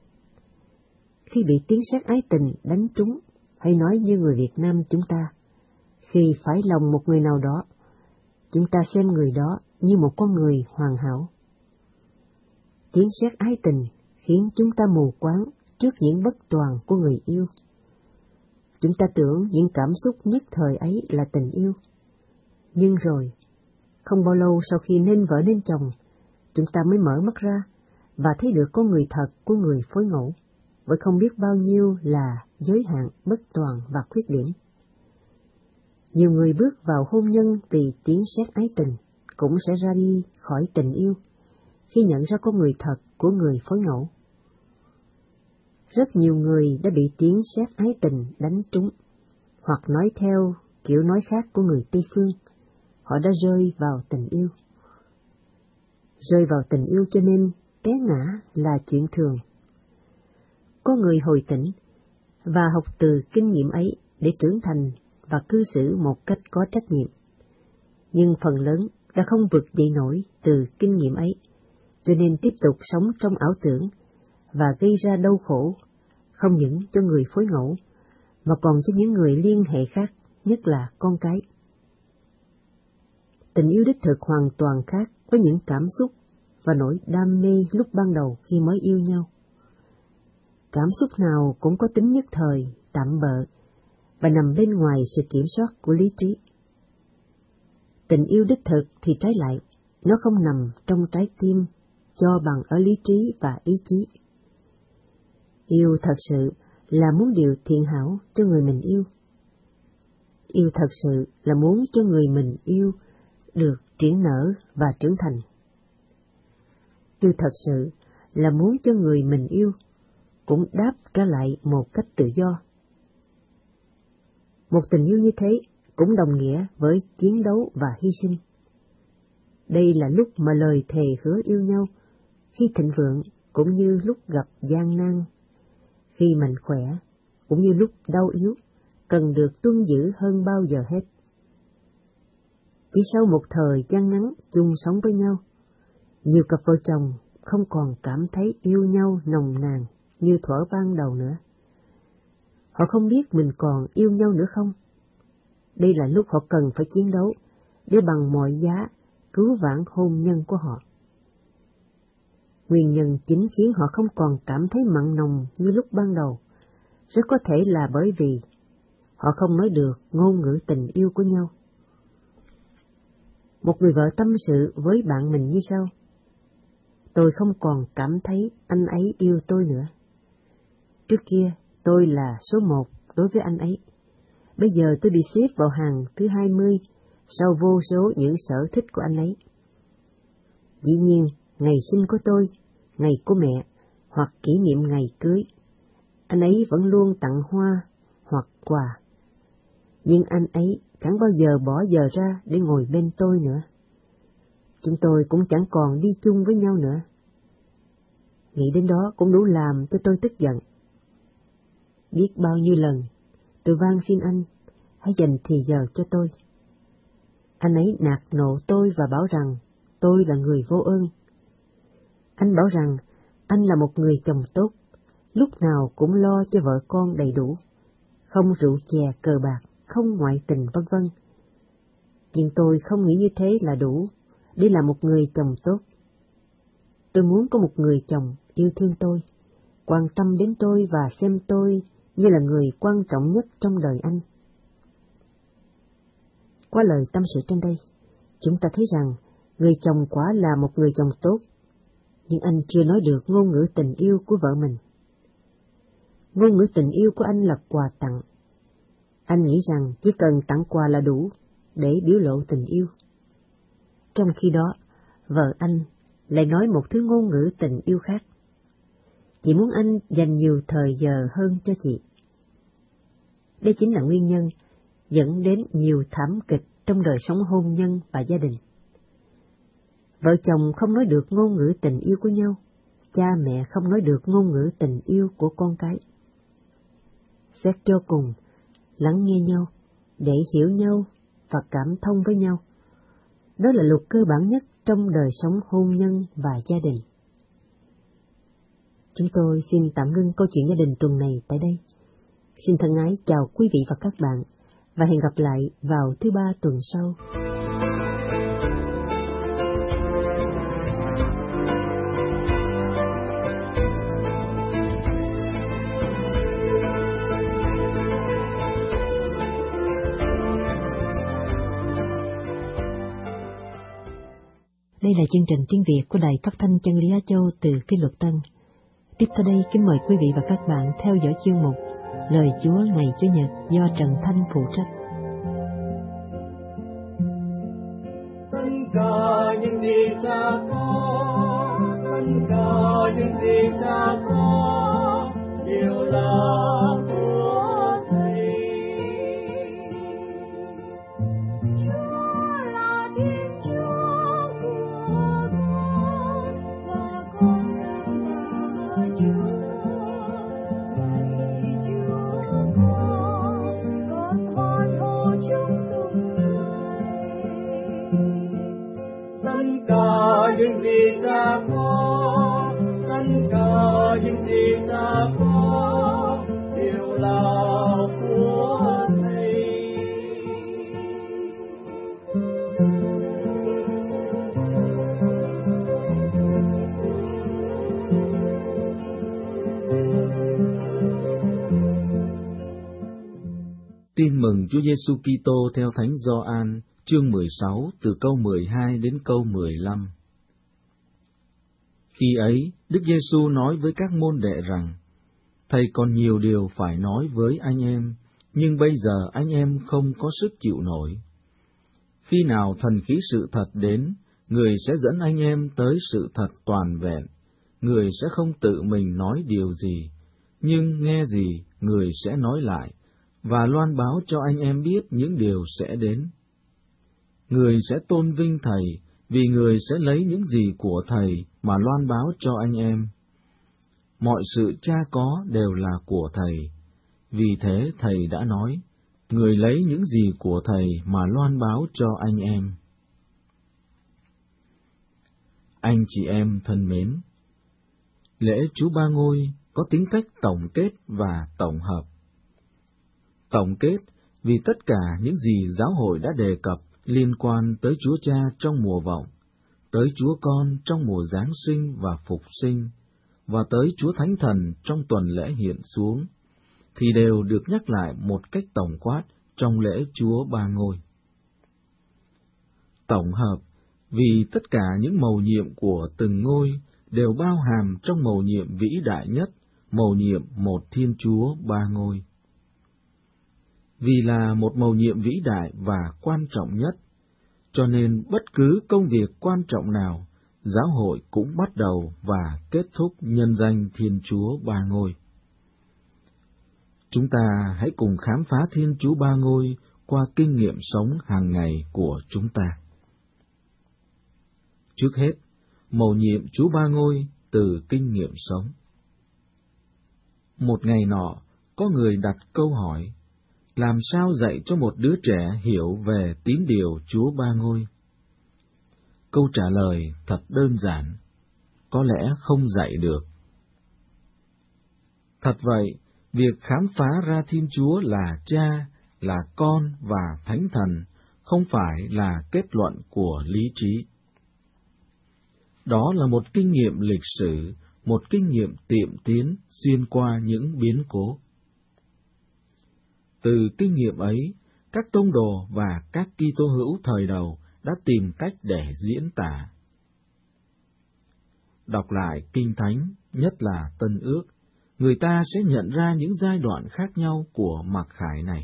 Khi bị tiếng sét ái tình đánh trúng, hay nói như người Việt Nam chúng ta, khi phải lòng một người nào đó, chúng ta xem người đó như một con người hoàn hảo. Tiếng sét ái tình khiến chúng ta mù quáng trước những bất toàn của người yêu. Chúng ta tưởng những cảm xúc nhất thời ấy là tình yêu. Nhưng rồi, không bao lâu sau khi nên vợ nên chồng, chúng ta mới mở mắt ra và thấy được con người thật của người phối ngẫu, với không biết bao nhiêu là giới hạn, bất toàn và khuyết điểm. Nhiều người bước vào hôn nhân vì tiếng sét ái tình cũng sẽ ra đi khỏi tình yêu khi nhận ra con người thật của người phối ngẫu. Rất nhiều người đã bị tiếng sét ái tình đánh trúng, hoặc nói theo kiểu nói khác của người Tây phương, họ đã rơi vào tình yêu. Rơi vào tình yêu cho nên té ngã là chuyện thường. Có người hồi tỉnh và học từ kinh nghiệm ấy để trưởng thành và cư xử một cách có trách nhiệm. Nhưng phần lớn đã không vực dậy nổi từ kinh nghiệm ấy, cho nên tiếp tục sống trong ảo tưởng và gây ra đau khổ, không những cho người phối ngẫu, mà còn cho những người liên hệ khác, nhất là con cái. Tình yêu đích thực hoàn toàn khác với những cảm xúc và nỗi đam mê lúc ban đầu khi mới yêu nhau. Cảm xúc nào cũng có tính nhất thời, tạm bợ, và nằm bên ngoài sự kiểm soát của lý trí. Tình yêu đích thực thì trái lại, nó không nằm trong trái tim, cho bằng ở lý trí và ý chí. Yêu thật sự là muốn điều thiện hảo cho người mình yêu. Yêu thật sự là muốn cho người mình yêu được triển nở và trưởng thành. Tôi thật sự là muốn cho người mình yêu cũng đáp trả lại một cách tự do. Một tình yêu như thế cũng đồng nghĩa với chiến đấu và hy sinh. Đây là lúc mà lời thề hứa yêu nhau, khi thịnh vượng cũng như lúc gặp gian nan, khi mạnh khỏe cũng như lúc đau yếu, cần được tuân giữ hơn bao giờ hết. Chỉ sau một thời gian ngắn chung sống với nhau, nhiều cặp vợ chồng không còn cảm thấy yêu nhau nồng nàn như thuở ban đầu nữa. Họ không biết mình còn yêu nhau nữa không. Đây là lúc họ cần phải chiến đấu để bằng mọi giá cứu vãn hôn nhân của họ. Nguyên nhân chính khiến họ không còn cảm thấy mặn nồng như lúc ban đầu, rất có thể là bởi vì họ không nói được ngôn ngữ tình yêu của nhau. Một người vợ tâm sự với bạn mình như sau: tôi không còn cảm thấy anh ấy yêu tôi nữa. Trước kia tôi là số một đối với anh ấy. Bây giờ tôi bị xếp vào hàng thứ hai mươi sau vô số những sở thích của anh ấy. Dĩ nhiên, ngày sinh của tôi, ngày của mẹ, hoặc kỷ niệm ngày cưới, anh ấy vẫn luôn tặng hoa hoặc quà. Nhưng anh ấy chẳng bao giờ bỏ giờ ra để ngồi bên tôi nữa. Chúng tôi cũng chẳng còn đi chung với nhau nữa. Nghĩ đến đó cũng đủ làm cho tôi tức giận. Biết bao nhiêu lần tôi van xin anh hãy dành thì giờ cho tôi. Anh ấy nạt nộ tôi và bảo rằng tôi là người vô ơn. Anh bảo rằng anh là một người chồng tốt, lúc nào cũng lo cho vợ con đầy đủ, không rượu chè cờ bạc, không ngoại tình vân vân. Nhưng tôi không nghĩ như thế là đủ để là một người chồng tốt. Tôi muốn có một người chồng yêu thương tôi, quan tâm đến tôi và xem tôi như là người quan trọng nhất trong đời anh. Qua lời tâm sự trên đây, chúng ta thấy rằng người chồng quả là một người chồng tốt, nhưng anh chưa nói được ngôn ngữ tình yêu của vợ mình. Ngôn ngữ tình yêu của anh là quà tặng. Anh nghĩ rằng chỉ cần tặng quà là đủ để biểu lộ tình yêu. Trong khi đó, vợ anh lại nói một thứ ngôn ngữ tình yêu khác. Chị muốn anh dành nhiều thời giờ hơn cho chị. Đây chính là nguyên nhân dẫn đến nhiều thảm kịch trong đời sống hôn nhân và gia đình. Vợ chồng không nói được ngôn ngữ tình yêu của nhau, cha mẹ không nói được ngôn ngữ tình yêu của con cái. Xét cho cùng, lắng nghe nhau, để hiểu nhau và cảm thông với nhau. Đó là luật cơ bản nhất trong đời sống hôn nhân và gia đình. Chúng tôi xin tạm ngưng câu chuyện gia đình tuần này tại đây. Xin thân ái chào quý vị và các bạn, và hẹn gặp lại vào thứ ba tuần sau. Đây là chương trình tiếng Việt của Đài Phát thanh Chân lý Á Châu từ Phi Luật Tân. Tiếp theo đây, kính mời quý vị và các bạn theo dõi chuyên mục Lời Chúa ngày Chủ nhật do Trần Thanh phụ trách. Tất cả những gì Cha có, tất cả những gì Cha có đều là của Thầy. Chúa là Thiên Chúa của con và con là Chúa. Những gì Ta có, tất cả những gì Ta có đều là của Thầy. Tin mừng Chúa Giêsu Kitô theo Thánh Gioan, chương mười sáu từ câu mười hai đến câu mười lăm. Khi ấy, Đức Giêsu nói với các môn đệ rằng: Thầy còn nhiều điều phải nói với anh em, nhưng bây giờ anh em không có sức chịu nổi. Khi nào thần khí sự thật đến, Người sẽ dẫn anh em tới sự thật toàn vẹn. Người sẽ không tự mình nói điều gì, nhưng nghe gì, người sẽ nói lại, và loan báo cho anh em biết những điều sẽ đến. Người sẽ tôn vinh Thầy, vì người sẽ lấy những gì của Thầy mà loan báo cho anh em. Mọi sự Cha có đều là của Thầy. Vì thế Thầy đã nói, người lấy những gì của Thầy mà loan báo cho anh em. Anh chị em thân mến, lễ Chúa Ba Ngôi có tính cách tổng kết và tổng hợp. Tổng kết vì tất cả những gì giáo hội đã đề cập liên quan tới Chúa Cha trong mùa vọng, tới Chúa Con trong mùa Giáng sinh và Phục sinh, và tới Chúa Thánh Thần trong tuần lễ hiện xuống, thì đều được nhắc lại một cách tổng quát trong lễ Chúa Ba Ngôi. Tổng hợp vì tất cả những mầu nhiệm của từng ngôi đều bao hàm trong mầu nhiệm vĩ đại nhất, mầu nhiệm một Thiên Chúa Ba Ngôi. Vì là một mầu nhiệm vĩ đại và quan trọng nhất, cho nên bất cứ công việc quan trọng nào, giáo hội cũng bắt đầu và kết thúc nhân danh Thiên Chúa Ba Ngôi. Chúng ta hãy cùng khám phá Thiên Chúa Ba Ngôi qua kinh nghiệm sống hàng ngày của chúng ta. Trước hết, mầu nhiệm Chúa Ba Ngôi từ kinh nghiệm sống. Một ngày nọ, có người đặt câu hỏi, làm sao dạy cho một đứa trẻ hiểu về tín điều Chúa Ba Ngôi? Câu trả lời thật đơn giản, có lẽ không dạy được. Thật vậy, việc khám phá ra Thiên Chúa là Cha, là Con và Thánh Thần không phải là kết luận của lý trí. Đó là một kinh nghiệm lịch sử, một kinh nghiệm tiệm tiến xuyên qua những biến cố. Từ kinh nghiệm ấy, các tông đồ và các Kitô hữu thời đầu đã tìm cách để diễn tả. Đọc lại Kinh Thánh, nhất là Tân Ước, người ta sẽ nhận ra những giai đoạn khác nhau của mặc khải này.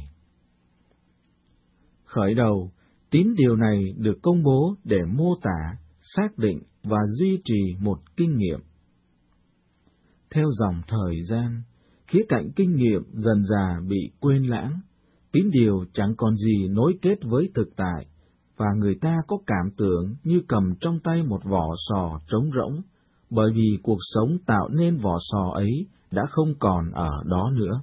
Khởi đầu, tín điều này được công bố để mô tả, xác định và duy trì một kinh nghiệm. Theo dòng thời gian, khía cạnh kinh nghiệm dần dà bị quên lãng, tín điều chẳng còn gì nối kết với thực tại, và người ta có cảm tưởng như cầm trong tay một vỏ sò trống rỗng, bởi vì cuộc sống tạo nên vỏ sò ấy đã không còn ở đó nữa.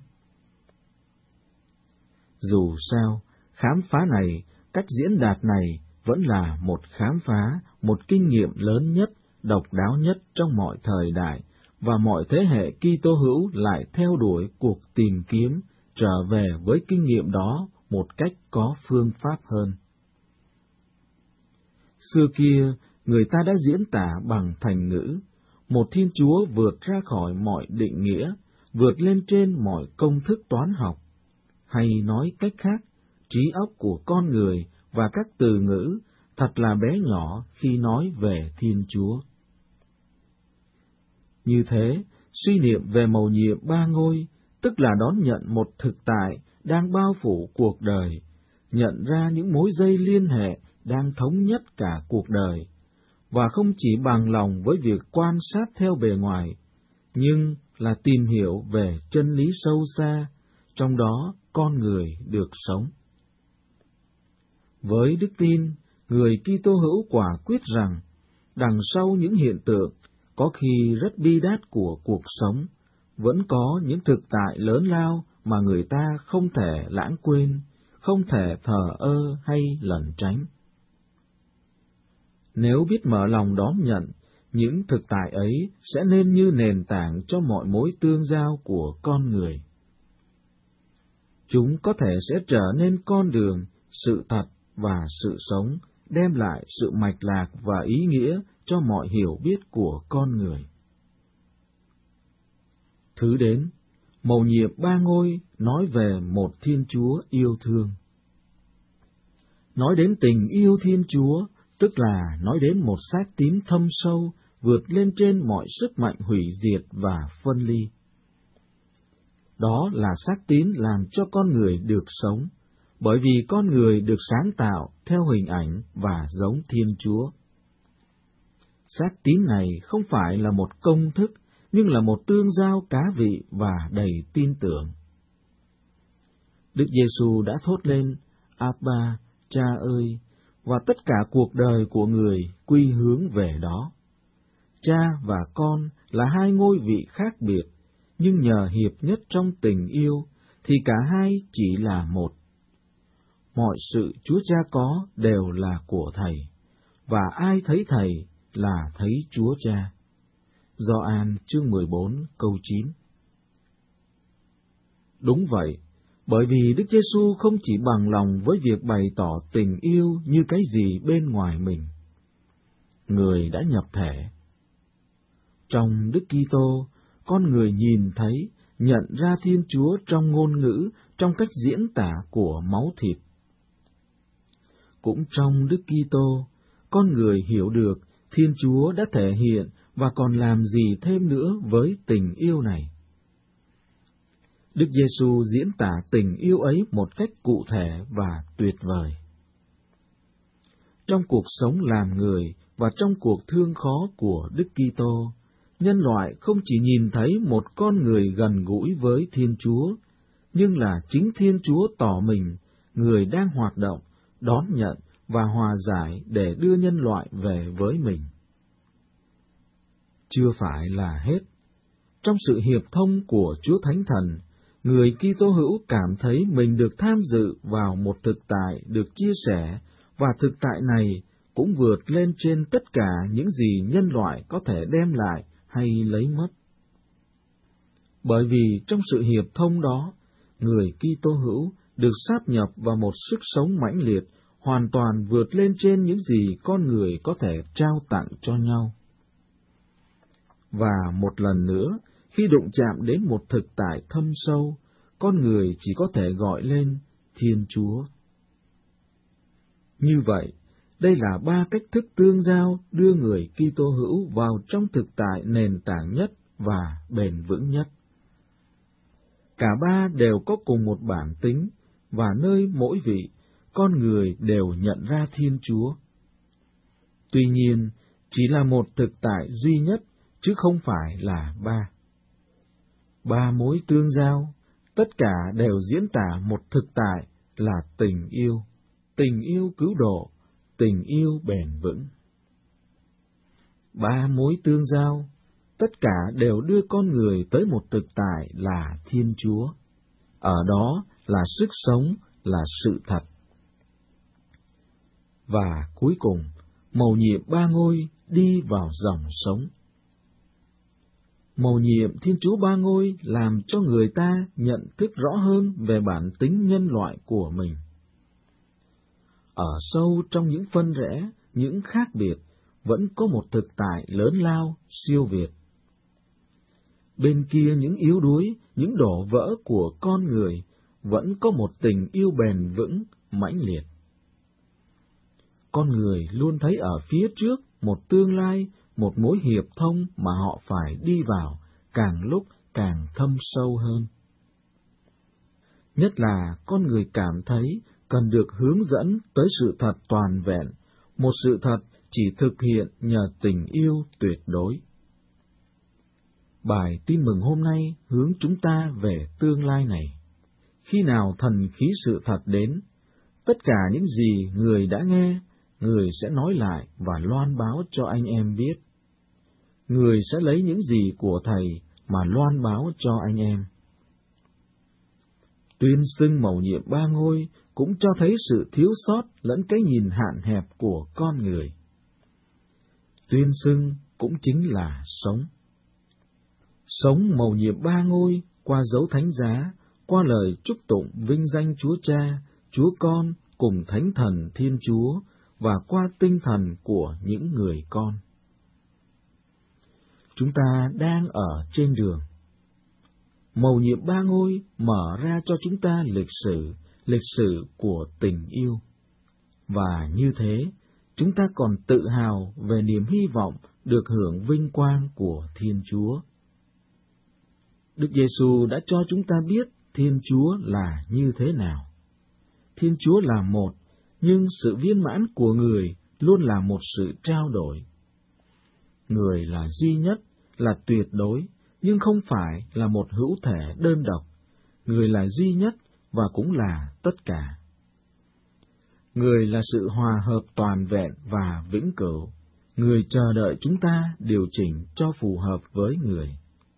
Dù sao, khám phá này, cách diễn đạt này vẫn là một khám phá, một kinh nghiệm lớn nhất, độc đáo nhất trong mọi thời đại, và mọi thế hệ Kitô hữu lại theo đuổi cuộc tìm kiếm, trở về với kinh nghiệm đó một cách có phương pháp hơn. Xưa kia, người ta đã diễn tả bằng thành ngữ, một Thiên Chúa vượt ra khỏi mọi định nghĩa, vượt lên trên mọi công thức toán học, hay nói cách khác, trí óc của con người và các từ ngữ thật là bé nhỏ khi nói về Thiên Chúa. Như thế, suy niệm về mầu nhiệm ba ngôi, tức là đón nhận một thực tại đang bao phủ cuộc đời, nhận ra những mối dây liên hệ đang thống nhất cả cuộc đời, và không chỉ bằng lòng với việc quan sát theo bề ngoài, nhưng là tìm hiểu về chân lý sâu xa, trong đó con người được sống. Với đức tin, người Kitô hữu quả quyết rằng, đằng sau những hiện tượng, có khi rất bi đát của cuộc sống, vẫn có những thực tại lớn lao mà người ta không thể lãng quên, không thể thờ ơ hay lẩn tránh. Nếu biết mở lòng đón nhận, những thực tại ấy sẽ nên như nền tảng cho mọi mối tương giao của con người. Chúng có thể sẽ trở nên con đường, sự thật và sự sống, đem lại sự mạch lạc và ý nghĩa cho mọi hiểu biết của con người. Thứ đến, mầu nhiệm ba ngôi nói về một Thiên Chúa yêu thương. Nói đến tình yêu Thiên Chúa, tức là nói đến một xác tín thâm sâu, vượt lên trên mọi sức mạnh hủy diệt và phân ly. Đó là xác tín làm cho con người được sống, bởi vì con người được sáng tạo theo hình ảnh và giống Thiên Chúa. Xác tín này không phải là một công thức, nhưng là một tương giao cá vị và đầy tin tưởng. Đức Giêsu đã thốt lên, Abba, Cha ơi, và tất cả cuộc đời của người quy hướng về đó. Cha và con là hai ngôi vị khác biệt, nhưng nhờ hiệp nhất trong tình yêu, thì cả hai chỉ là một. Mọi sự Chúa Cha có đều là của Thầy, và ai thấy Thầy là thấy Chúa Cha. Gioan chương mười bốn câu chín. Đúng vậy, bởi vì Đức Giêsu không chỉ bằng lòng với việc bày tỏ tình yêu như cái gì bên ngoài mình. Người đã nhập thể. Trong Đức Kitô, con người nhìn thấy, nhận ra Thiên Chúa trong ngôn ngữ, trong cách diễn tả của máu thịt. Cũng trong Đức Kitô, con người hiểu được Thiên Chúa đã thể hiện và còn làm gì thêm nữa với tình yêu này. Đức Giêsu diễn tả tình yêu ấy một cách cụ thể và tuyệt vời. Trong cuộc sống làm người và trong cuộc thương khó của Đức Kitô, nhân loại không chỉ nhìn thấy một con người gần gũi với Thiên Chúa, nhưng là chính Thiên Chúa tỏ mình, người đang hoạt động, đón nhận và hòa giải để đưa nhân loại về với mình. Chưa phải là hết. Trong sự hiệp thông của Chúa Thánh Thần, người Kitô hữu cảm thấy mình được tham dự vào một thực tại được chia sẻ, và thực tại này cũng vượt lên trên tất cả những gì nhân loại có thể đem lại hay lấy mất. Bởi vì trong sự hiệp thông đó, người Kitô hữu được sáp nhập vào một sức sống mãnh liệt, hoàn toàn vượt lên trên những gì con người có thể trao tặng cho nhau. Và một lần nữa, khi đụng chạm đến một thực tại thâm sâu, con người chỉ có thể gọi lên Thiên Chúa. Như vậy, đây là ba cách thức tương giao đưa người Kitô hữu vào trong thực tại nền tảng nhất và bền vững nhất. Cả ba đều có cùng một bản tính, và nơi mỗi vị, con người đều nhận ra Thiên Chúa. Tuy nhiên, chỉ là một thực tại duy nhất, chứ không phải là ba. Ba mối tương giao, tất cả đều diễn tả một thực tại là tình yêu, tình yêu cứu độ, tình yêu bền vững. Ba mối tương giao, tất cả đều đưa con người tới một thực tại là Thiên Chúa. Ở đó là sức sống, là sự thật. Và cuối cùng, mầu nhiệm ba ngôi đi vào dòng sống. Mầu nhiệm Thiên Chúa ba ngôi làm cho người ta nhận thức rõ hơn về bản tính nhân loại của mình. Ở sâu trong những phân rẽ, những khác biệt, vẫn có một thực tại lớn lao, siêu việt. Bên kia những yếu đuối, những đổ vỡ của con người, vẫn có một tình yêu bền vững, mãnh liệt. Con người luôn thấy ở phía trước một tương lai, một mối hiệp thông mà họ phải đi vào, càng lúc càng thâm sâu hơn. Nhất là con người cảm thấy cần được hướng dẫn tới sự thật toàn vẹn, một sự thật chỉ thực hiện nhờ tình yêu tuyệt đối. Bài tin mừng hôm nay hướng chúng ta về tương lai này. Khi nào thần khí sự thật đến, tất cả những gì người đã nghe, người sẽ nói lại và loan báo cho anh em biết. Người sẽ lấy những gì của Thầy mà loan báo cho anh em. Tuyên xưng mầu nhiệm ba ngôi cũng cho thấy sự thiếu sót lẫn cái nhìn hạn hẹp của con người. Tuyên xưng cũng chính là sống. Sống mầu nhiệm ba ngôi qua dấu thánh giá, qua lời chúc tụng vinh danh Chúa Cha, Chúa Con cùng Thánh Thần Thiên Chúa, và qua tinh thần của những người con. Chúng ta đang ở trên đường. Mầu nhiệm ba ngôi mở ra cho chúng ta lịch sử, lịch sử của tình yêu. Và như thế, chúng ta còn tự hào về niềm hy vọng được hưởng vinh quang của Thiên Chúa. Đức Giêsu đã cho chúng ta biết Thiên Chúa là như thế nào. Thiên Chúa là một, nhưng sự viên mãn của người luôn là một sự trao đổi. Người là duy nhất, là tuyệt đối, nhưng không phải là một hữu thể đơn độc. Người là duy nhất và cũng là tất cả. Người là sự hòa hợp toàn vẹn và vĩnh cửu. Người chờ đợi chúng ta điều chỉnh cho phù hợp với Người.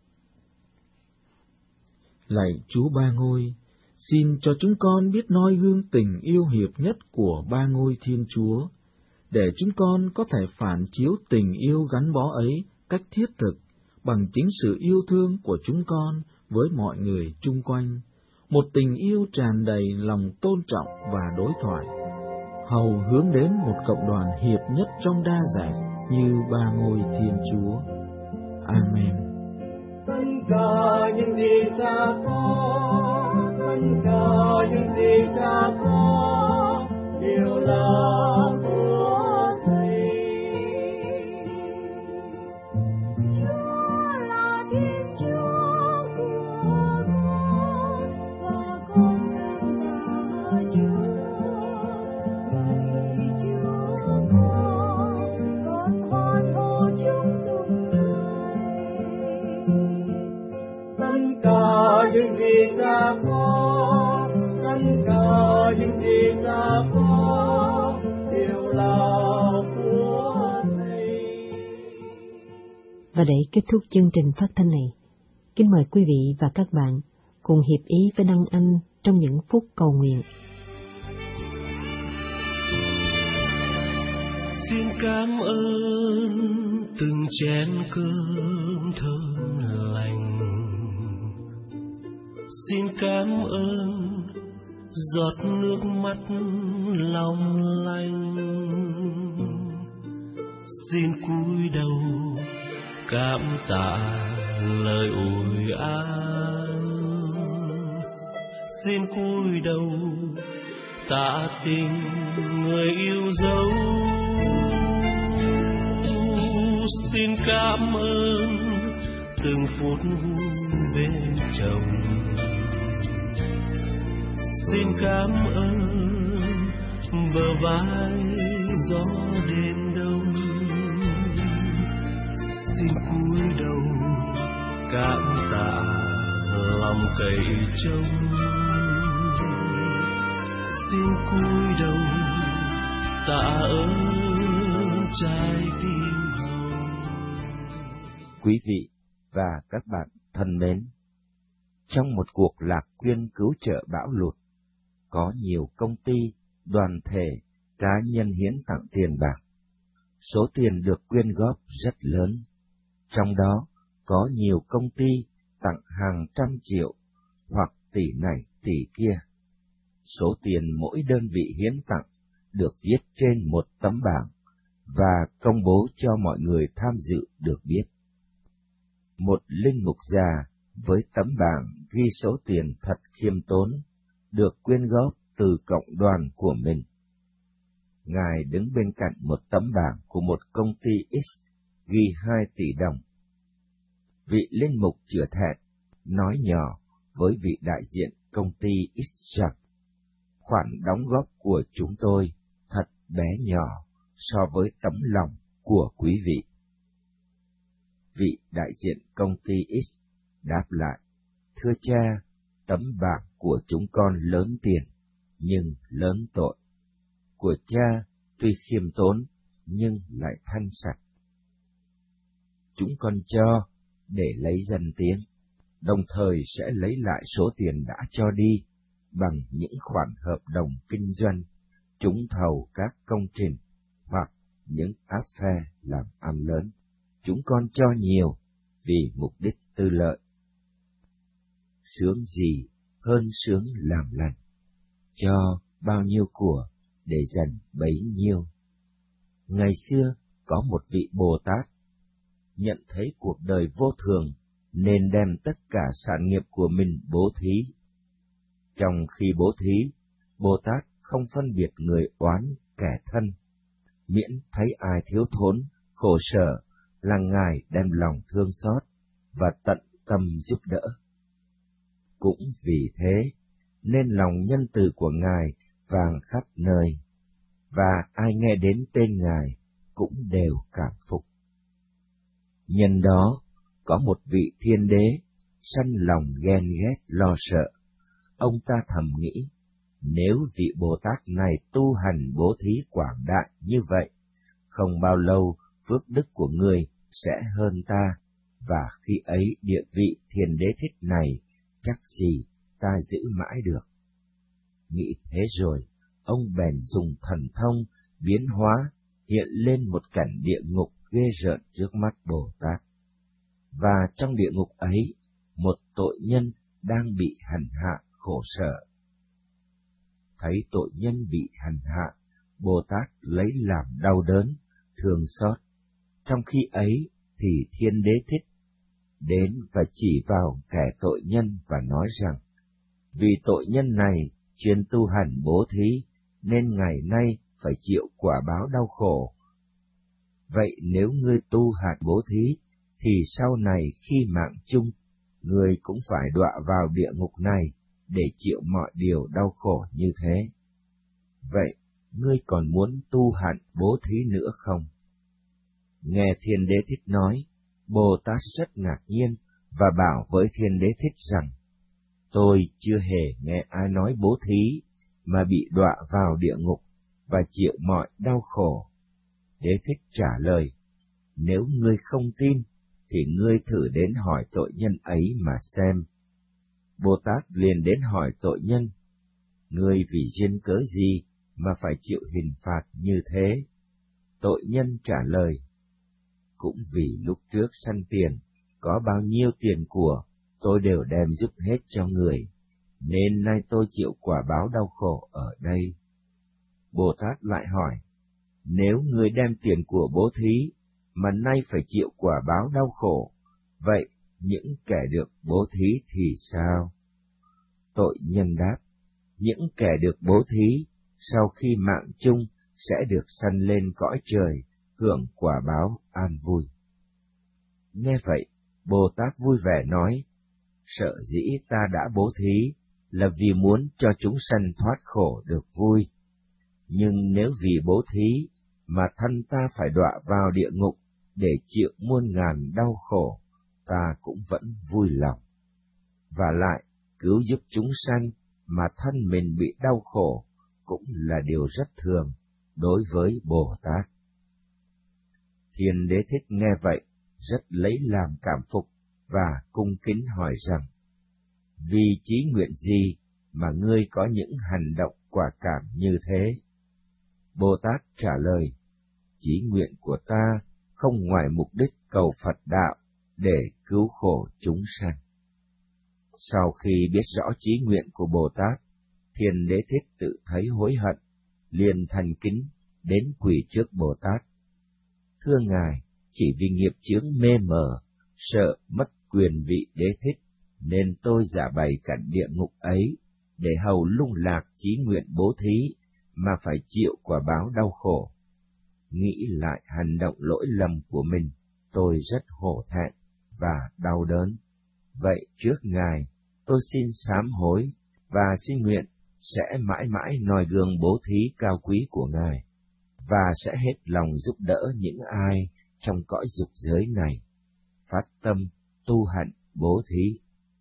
Lạy Chúa Ba Ngôi, xin cho chúng con biết noi gương tình yêu hiệp nhất của Ba Ngôi Thiên Chúa, để chúng con có thể phản chiếu tình yêu gắn bó ấy cách thiết thực bằng chính sự yêu thương của chúng con với mọi người chung quanh, một tình yêu tràn đầy lòng tôn trọng và đối thoại, hầu hướng đến một cộng đoàn hiệp nhất trong đa dạng như Ba Ngôi Thiên Chúa. Amen. Tất cả những gì Cha có, tất cả những gì Cha có đều là của Thầy. Chúa là Thiên Chúa của con, và con cảm tạ Chúa. Lạy Chúa con, con hoan hô chúc tụng tất cả những gì Ta có, tất cả những gì Ta có đều là của Thầy. Và để kết thúc chương trình phát thanh này, kính mời quý vị và các bạn cùng hiệp ý với Đăng Anh trong những phút cầu nguyện. Xin cảm ơn từng chén cơm thơm lành, xin cảm ơn giọt nước mắt long lanh, xin cúi đầu cảm tạ lời ủi an, xin cúi đầu tạ tình người yêu dấu. Xin cảm ơn từng phút bên chồng, xin cảm ơn bờ vai gió đêm đông, xin cúi đầu cảm tạ lòng cậy trông, xin cúi đầu tạ ơn trái tim hồng. Quý vị và các bạn thân mến, trong một cuộc lạc quyên cứu trợ bão lụt, có nhiều công ty, đoàn thể, cá nhân hiến tặng tiền bạc. Số tiền được quyên góp rất lớn, trong đó có nhiều công ty tặng hàng trăm triệu hoặc tỷ này tỷ kia. Số tiền mỗi đơn vị hiến tặng được viết trên một tấm bảng và công bố cho mọi người tham dự được biết. Một linh mục già với tấm bảng ghi số tiền thật khiêm tốn được quyên góp từ cộng đoàn của mình. Ngài đứng bên cạnh một tấm bảng của một công ty X ghi hai tỷ đồng. Vị linh mục chữa thẹn nói nhỏ với vị đại diện công ty X rằng khoản đóng góp của chúng tôi thật bé nhỏ so với tấm lòng của quý vị. Vị đại diện công ty X đáp lại, thưa cha, tấm bảng của chúng con lớn tiền, nhưng lớn tội. Của cha tuy khiêm tốn, nhưng lại thanh sạch. Chúng con cho để lấy danh tiếng, đồng thời sẽ lấy lại số tiền đã cho đi bằng những khoản hợp đồng kinh doanh, trúng thầu các công trình hoặc những áp phe làm ăn lớn. Chúng con cho nhiều vì mục đích tư lợi. Sướng gì hơn sướng làm lành, cho bao nhiêu của để dành bấy nhiêu. Ngày xưa có một vị Bồ Tát nhận thấy cuộc đời vô thường nên đem tất cả sản nghiệp của mình bố thí. Trong khi bố thí, Bồ Tát không phân biệt người oán kẻ thân, miễn thấy ai thiếu thốn, khổ sở là Ngài đem lòng thương xót và tận tâm giúp đỡ. Cũng vì thế nên lòng nhân từ của Ngài vàng khắp nơi, và ai nghe đến tên Ngài cũng đều cảm phục. Nhân đó, có một vị thiên đế, sanh lòng ghen ghét lo sợ. Ông ta thầm nghĩ, nếu vị Bồ Tát này tu hành bố thí quảng đại như vậy, không bao lâu phước đức của người sẽ hơn ta, và khi ấy địa vị thiên đế thích này chắc gì ta giữ mãi được. Nghĩ thế rồi, ông bèn dùng thần thông biến hóa, hiện lên một cảnh địa ngục ghê rợn trước mắt Bồ Tát. Và trong địa ngục ấy, một tội nhân đang bị hành hạ khổ sở. Thấy tội nhân bị hành hạ, Bồ Tát lấy làm đau đớn, thương xót. Trong khi ấy thì thiên đế thích đến và chỉ vào kẻ tội nhân và nói rằng, vì tội nhân này chuyên tu hành bố thí, nên ngày nay phải chịu quả báo đau khổ. Vậy nếu ngươi tu hành bố thí, thì sau này khi mạng chung, ngươi cũng phải đọa vào địa ngục này để chịu mọi điều đau khổ như thế. Vậy, ngươi còn muốn tu hành bố thí nữa không? Nghe thiên đế thích nói, Bồ Tát rất ngạc nhiên và bảo với thiên đế thích rằng, tôi chưa hề nghe ai nói bố thí mà bị đọa vào địa ngục và chịu mọi đau khổ. Đế thích trả lời, nếu ngươi không tin, thì ngươi thử đến hỏi tội nhân ấy mà xem. Bồ Tát liền đến hỏi tội nhân, ngươi vì duyên cớ gì mà phải chịu hình phạt như thế? Tội nhân trả lời, cũng vì lúc trước sanh tiền, có bao nhiêu tiền của, tôi đều đem giúp hết cho người, nên nay tôi chịu quả báo đau khổ ở đây. Bồ Tát lại hỏi, nếu ngươi đem tiền của bố thí, mà nay phải chịu quả báo đau khổ, vậy những kẻ được bố thí thì sao? Tội nhân đáp, những kẻ được bố thí, sau khi mạng chung sẽ được sanh lên cõi trời, hưởng quả báo an vui. Nghe vậy, Bồ Tát vui vẻ nói, sợ dĩ ta đã bố thí là vì muốn cho chúng sanh thoát khổ được vui. Nhưng nếu vì bố thí mà thân ta phải đọa vào địa ngục để chịu muôn ngàn đau khổ, ta cũng vẫn vui lòng. Và lại, cứu giúp chúng sanh mà thân mình bị đau khổ cũng là điều rất thường đối với Bồ Tát. Thiên đế thích nghe vậy, rất lấy làm cảm phục và cung kính hỏi rằng, vì chí nguyện gì mà ngươi có những hành động quả cảm như thế? Bồ Tát trả lời, chí nguyện của ta không ngoài mục đích cầu Phật đạo để cứu khổ chúng sanh. Sau khi biết rõ chí nguyện của Bồ Tát, Thiên Đế Thích tự thấy hối hận, liền thành kính đến quỳ trước Bồ Tát. Thưa Ngài, chỉ vì nghiệp chướng mê mờ, sợ mất quyền vị Đế Thích, nên tôi giả bày cảnh địa ngục ấy, để hầu lung lạc chí nguyện bố thí, mà phải chịu quả báo đau khổ. Nghĩ lại hành động lỗi lầm của mình, tôi rất hổ thẹn và đau đớn. Vậy trước Ngài, tôi xin sám hối và xin nguyện sẽ mãi mãi noi gương bố thí cao quý của Ngài, và sẽ hết lòng giúp đỡ những ai trong cõi dục giới này, phát tâm tu hành bố thí.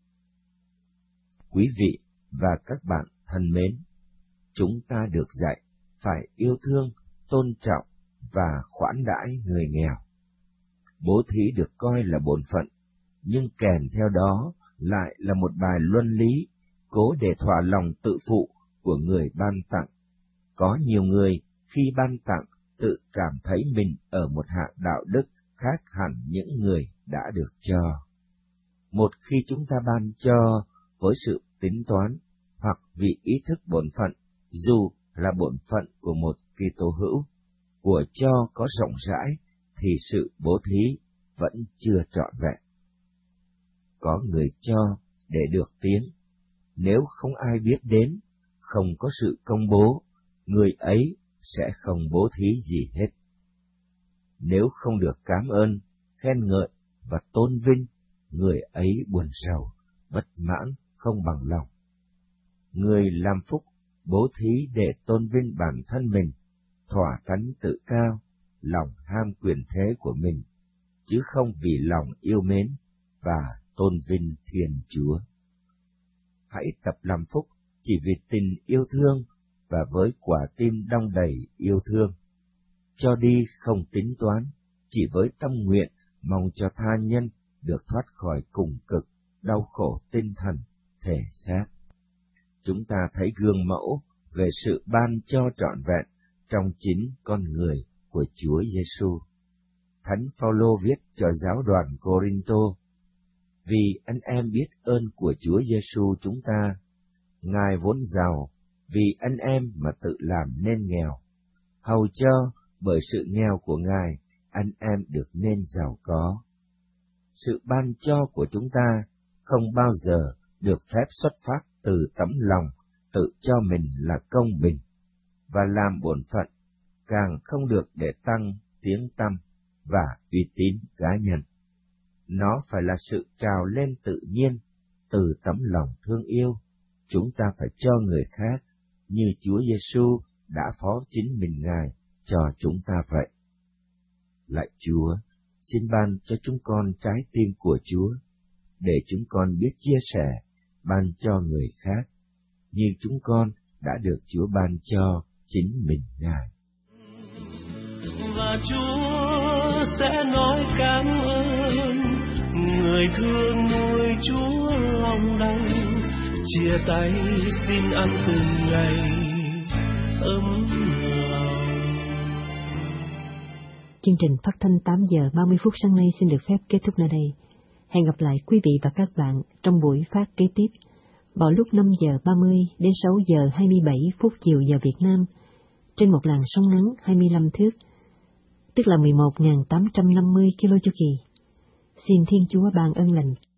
Quý vị và các bạn thân mến, chúng ta được dạy phải yêu thương, tôn trọng và khoản đãi người nghèo. Bố thí được coi là bổn phận, nhưng kèm theo đó lại là một bài luân lý, cố để thỏa lòng tự phụ của người ban tặng. Có nhiều người khi ban tặng tự cảm thấy mình ở một hạng đạo đức khác hẳn những người đã được cho. Một khi chúng ta ban cho với sự tính toán hoặc vì ý thức bổn phận, dù là bổn phận của một Kitô hữu, của cho có rộng rãi, thì sự bố thí vẫn chưa trọn vẹn. Có người cho để được tiếng, nếu không ai biết đến, không có sự công bố, người ấy sẽ không bố thí gì hết. Nếu không được cảm ơn, khen ngợi và tôn vinh, người ấy buồn rầu, bất mãn, không bằng lòng. Người làm phúc, bố thí để tôn vinh bản thân mình, thỏa tánh tự cao, lòng ham quyền thế của mình, chứ không vì lòng yêu mến và tôn vinh Thiên Chúa. Hãy tập làm phúc chỉ vì tình yêu thương và với quả tim đong đầy yêu thương. Cho đi không tính toán, chỉ với tâm nguyện mong cho tha nhân được thoát khỏi cùng cực, đau khổ tinh thần, thể xác. Chúng ta thấy gương mẫu về sự ban cho trọn vẹn trong chính con người của Chúa Giêsu. Thánh Phaolô viết cho giáo đoàn Cô-rinh-tô: Vì anh em biết ơn của Chúa Giêsu chúng ta, Ngài vốn giàu, vì anh em mà tự làm nên nghèo, hầu cho bởi sự nghèo của Ngài, anh em được nên giàu có. Sự ban cho của chúng ta không bao giờ được phép xuất phát từ tấm lòng tự cho mình là công bình, và làm bổn phận, càng không được để tăng tiếng tăm và uy tín cá nhân. Nó phải là sự trào lên tự nhiên từ tấm lòng thương yêu. Chúng ta phải cho người khác như Chúa Giêsu đã phó chính mình Ngài cho chúng ta vậy. Lạy Chúa, xin ban cho chúng con trái tim của Chúa, để chúng con biết chia sẻ, ban cho người khác, như chúng con đã được Chúa ban cho chính mình Ngài. Và Chúa sẽ nói cảm ơn người thương nuôi Chúa lòng đau, chia tay xin ăn từng ngày ấm lòng. Chương trình phát thanh tám giờ ba mươi phút sáng nay xin được phép kết thúc nơi đây. Hẹn gặp lại quý vị và các bạn trong buổi phát kế tiếp vào lúc năm giờ ba mươi đến sáu giờ hai mươi bảy phút chiều giờ Việt Nam trên một làn sóng ngắn hai mươi lăm thước, tức là mười một nghìn tám trăm năm mươi ki lô chu kỳ. Xin Thiên Chúa ban ơn lành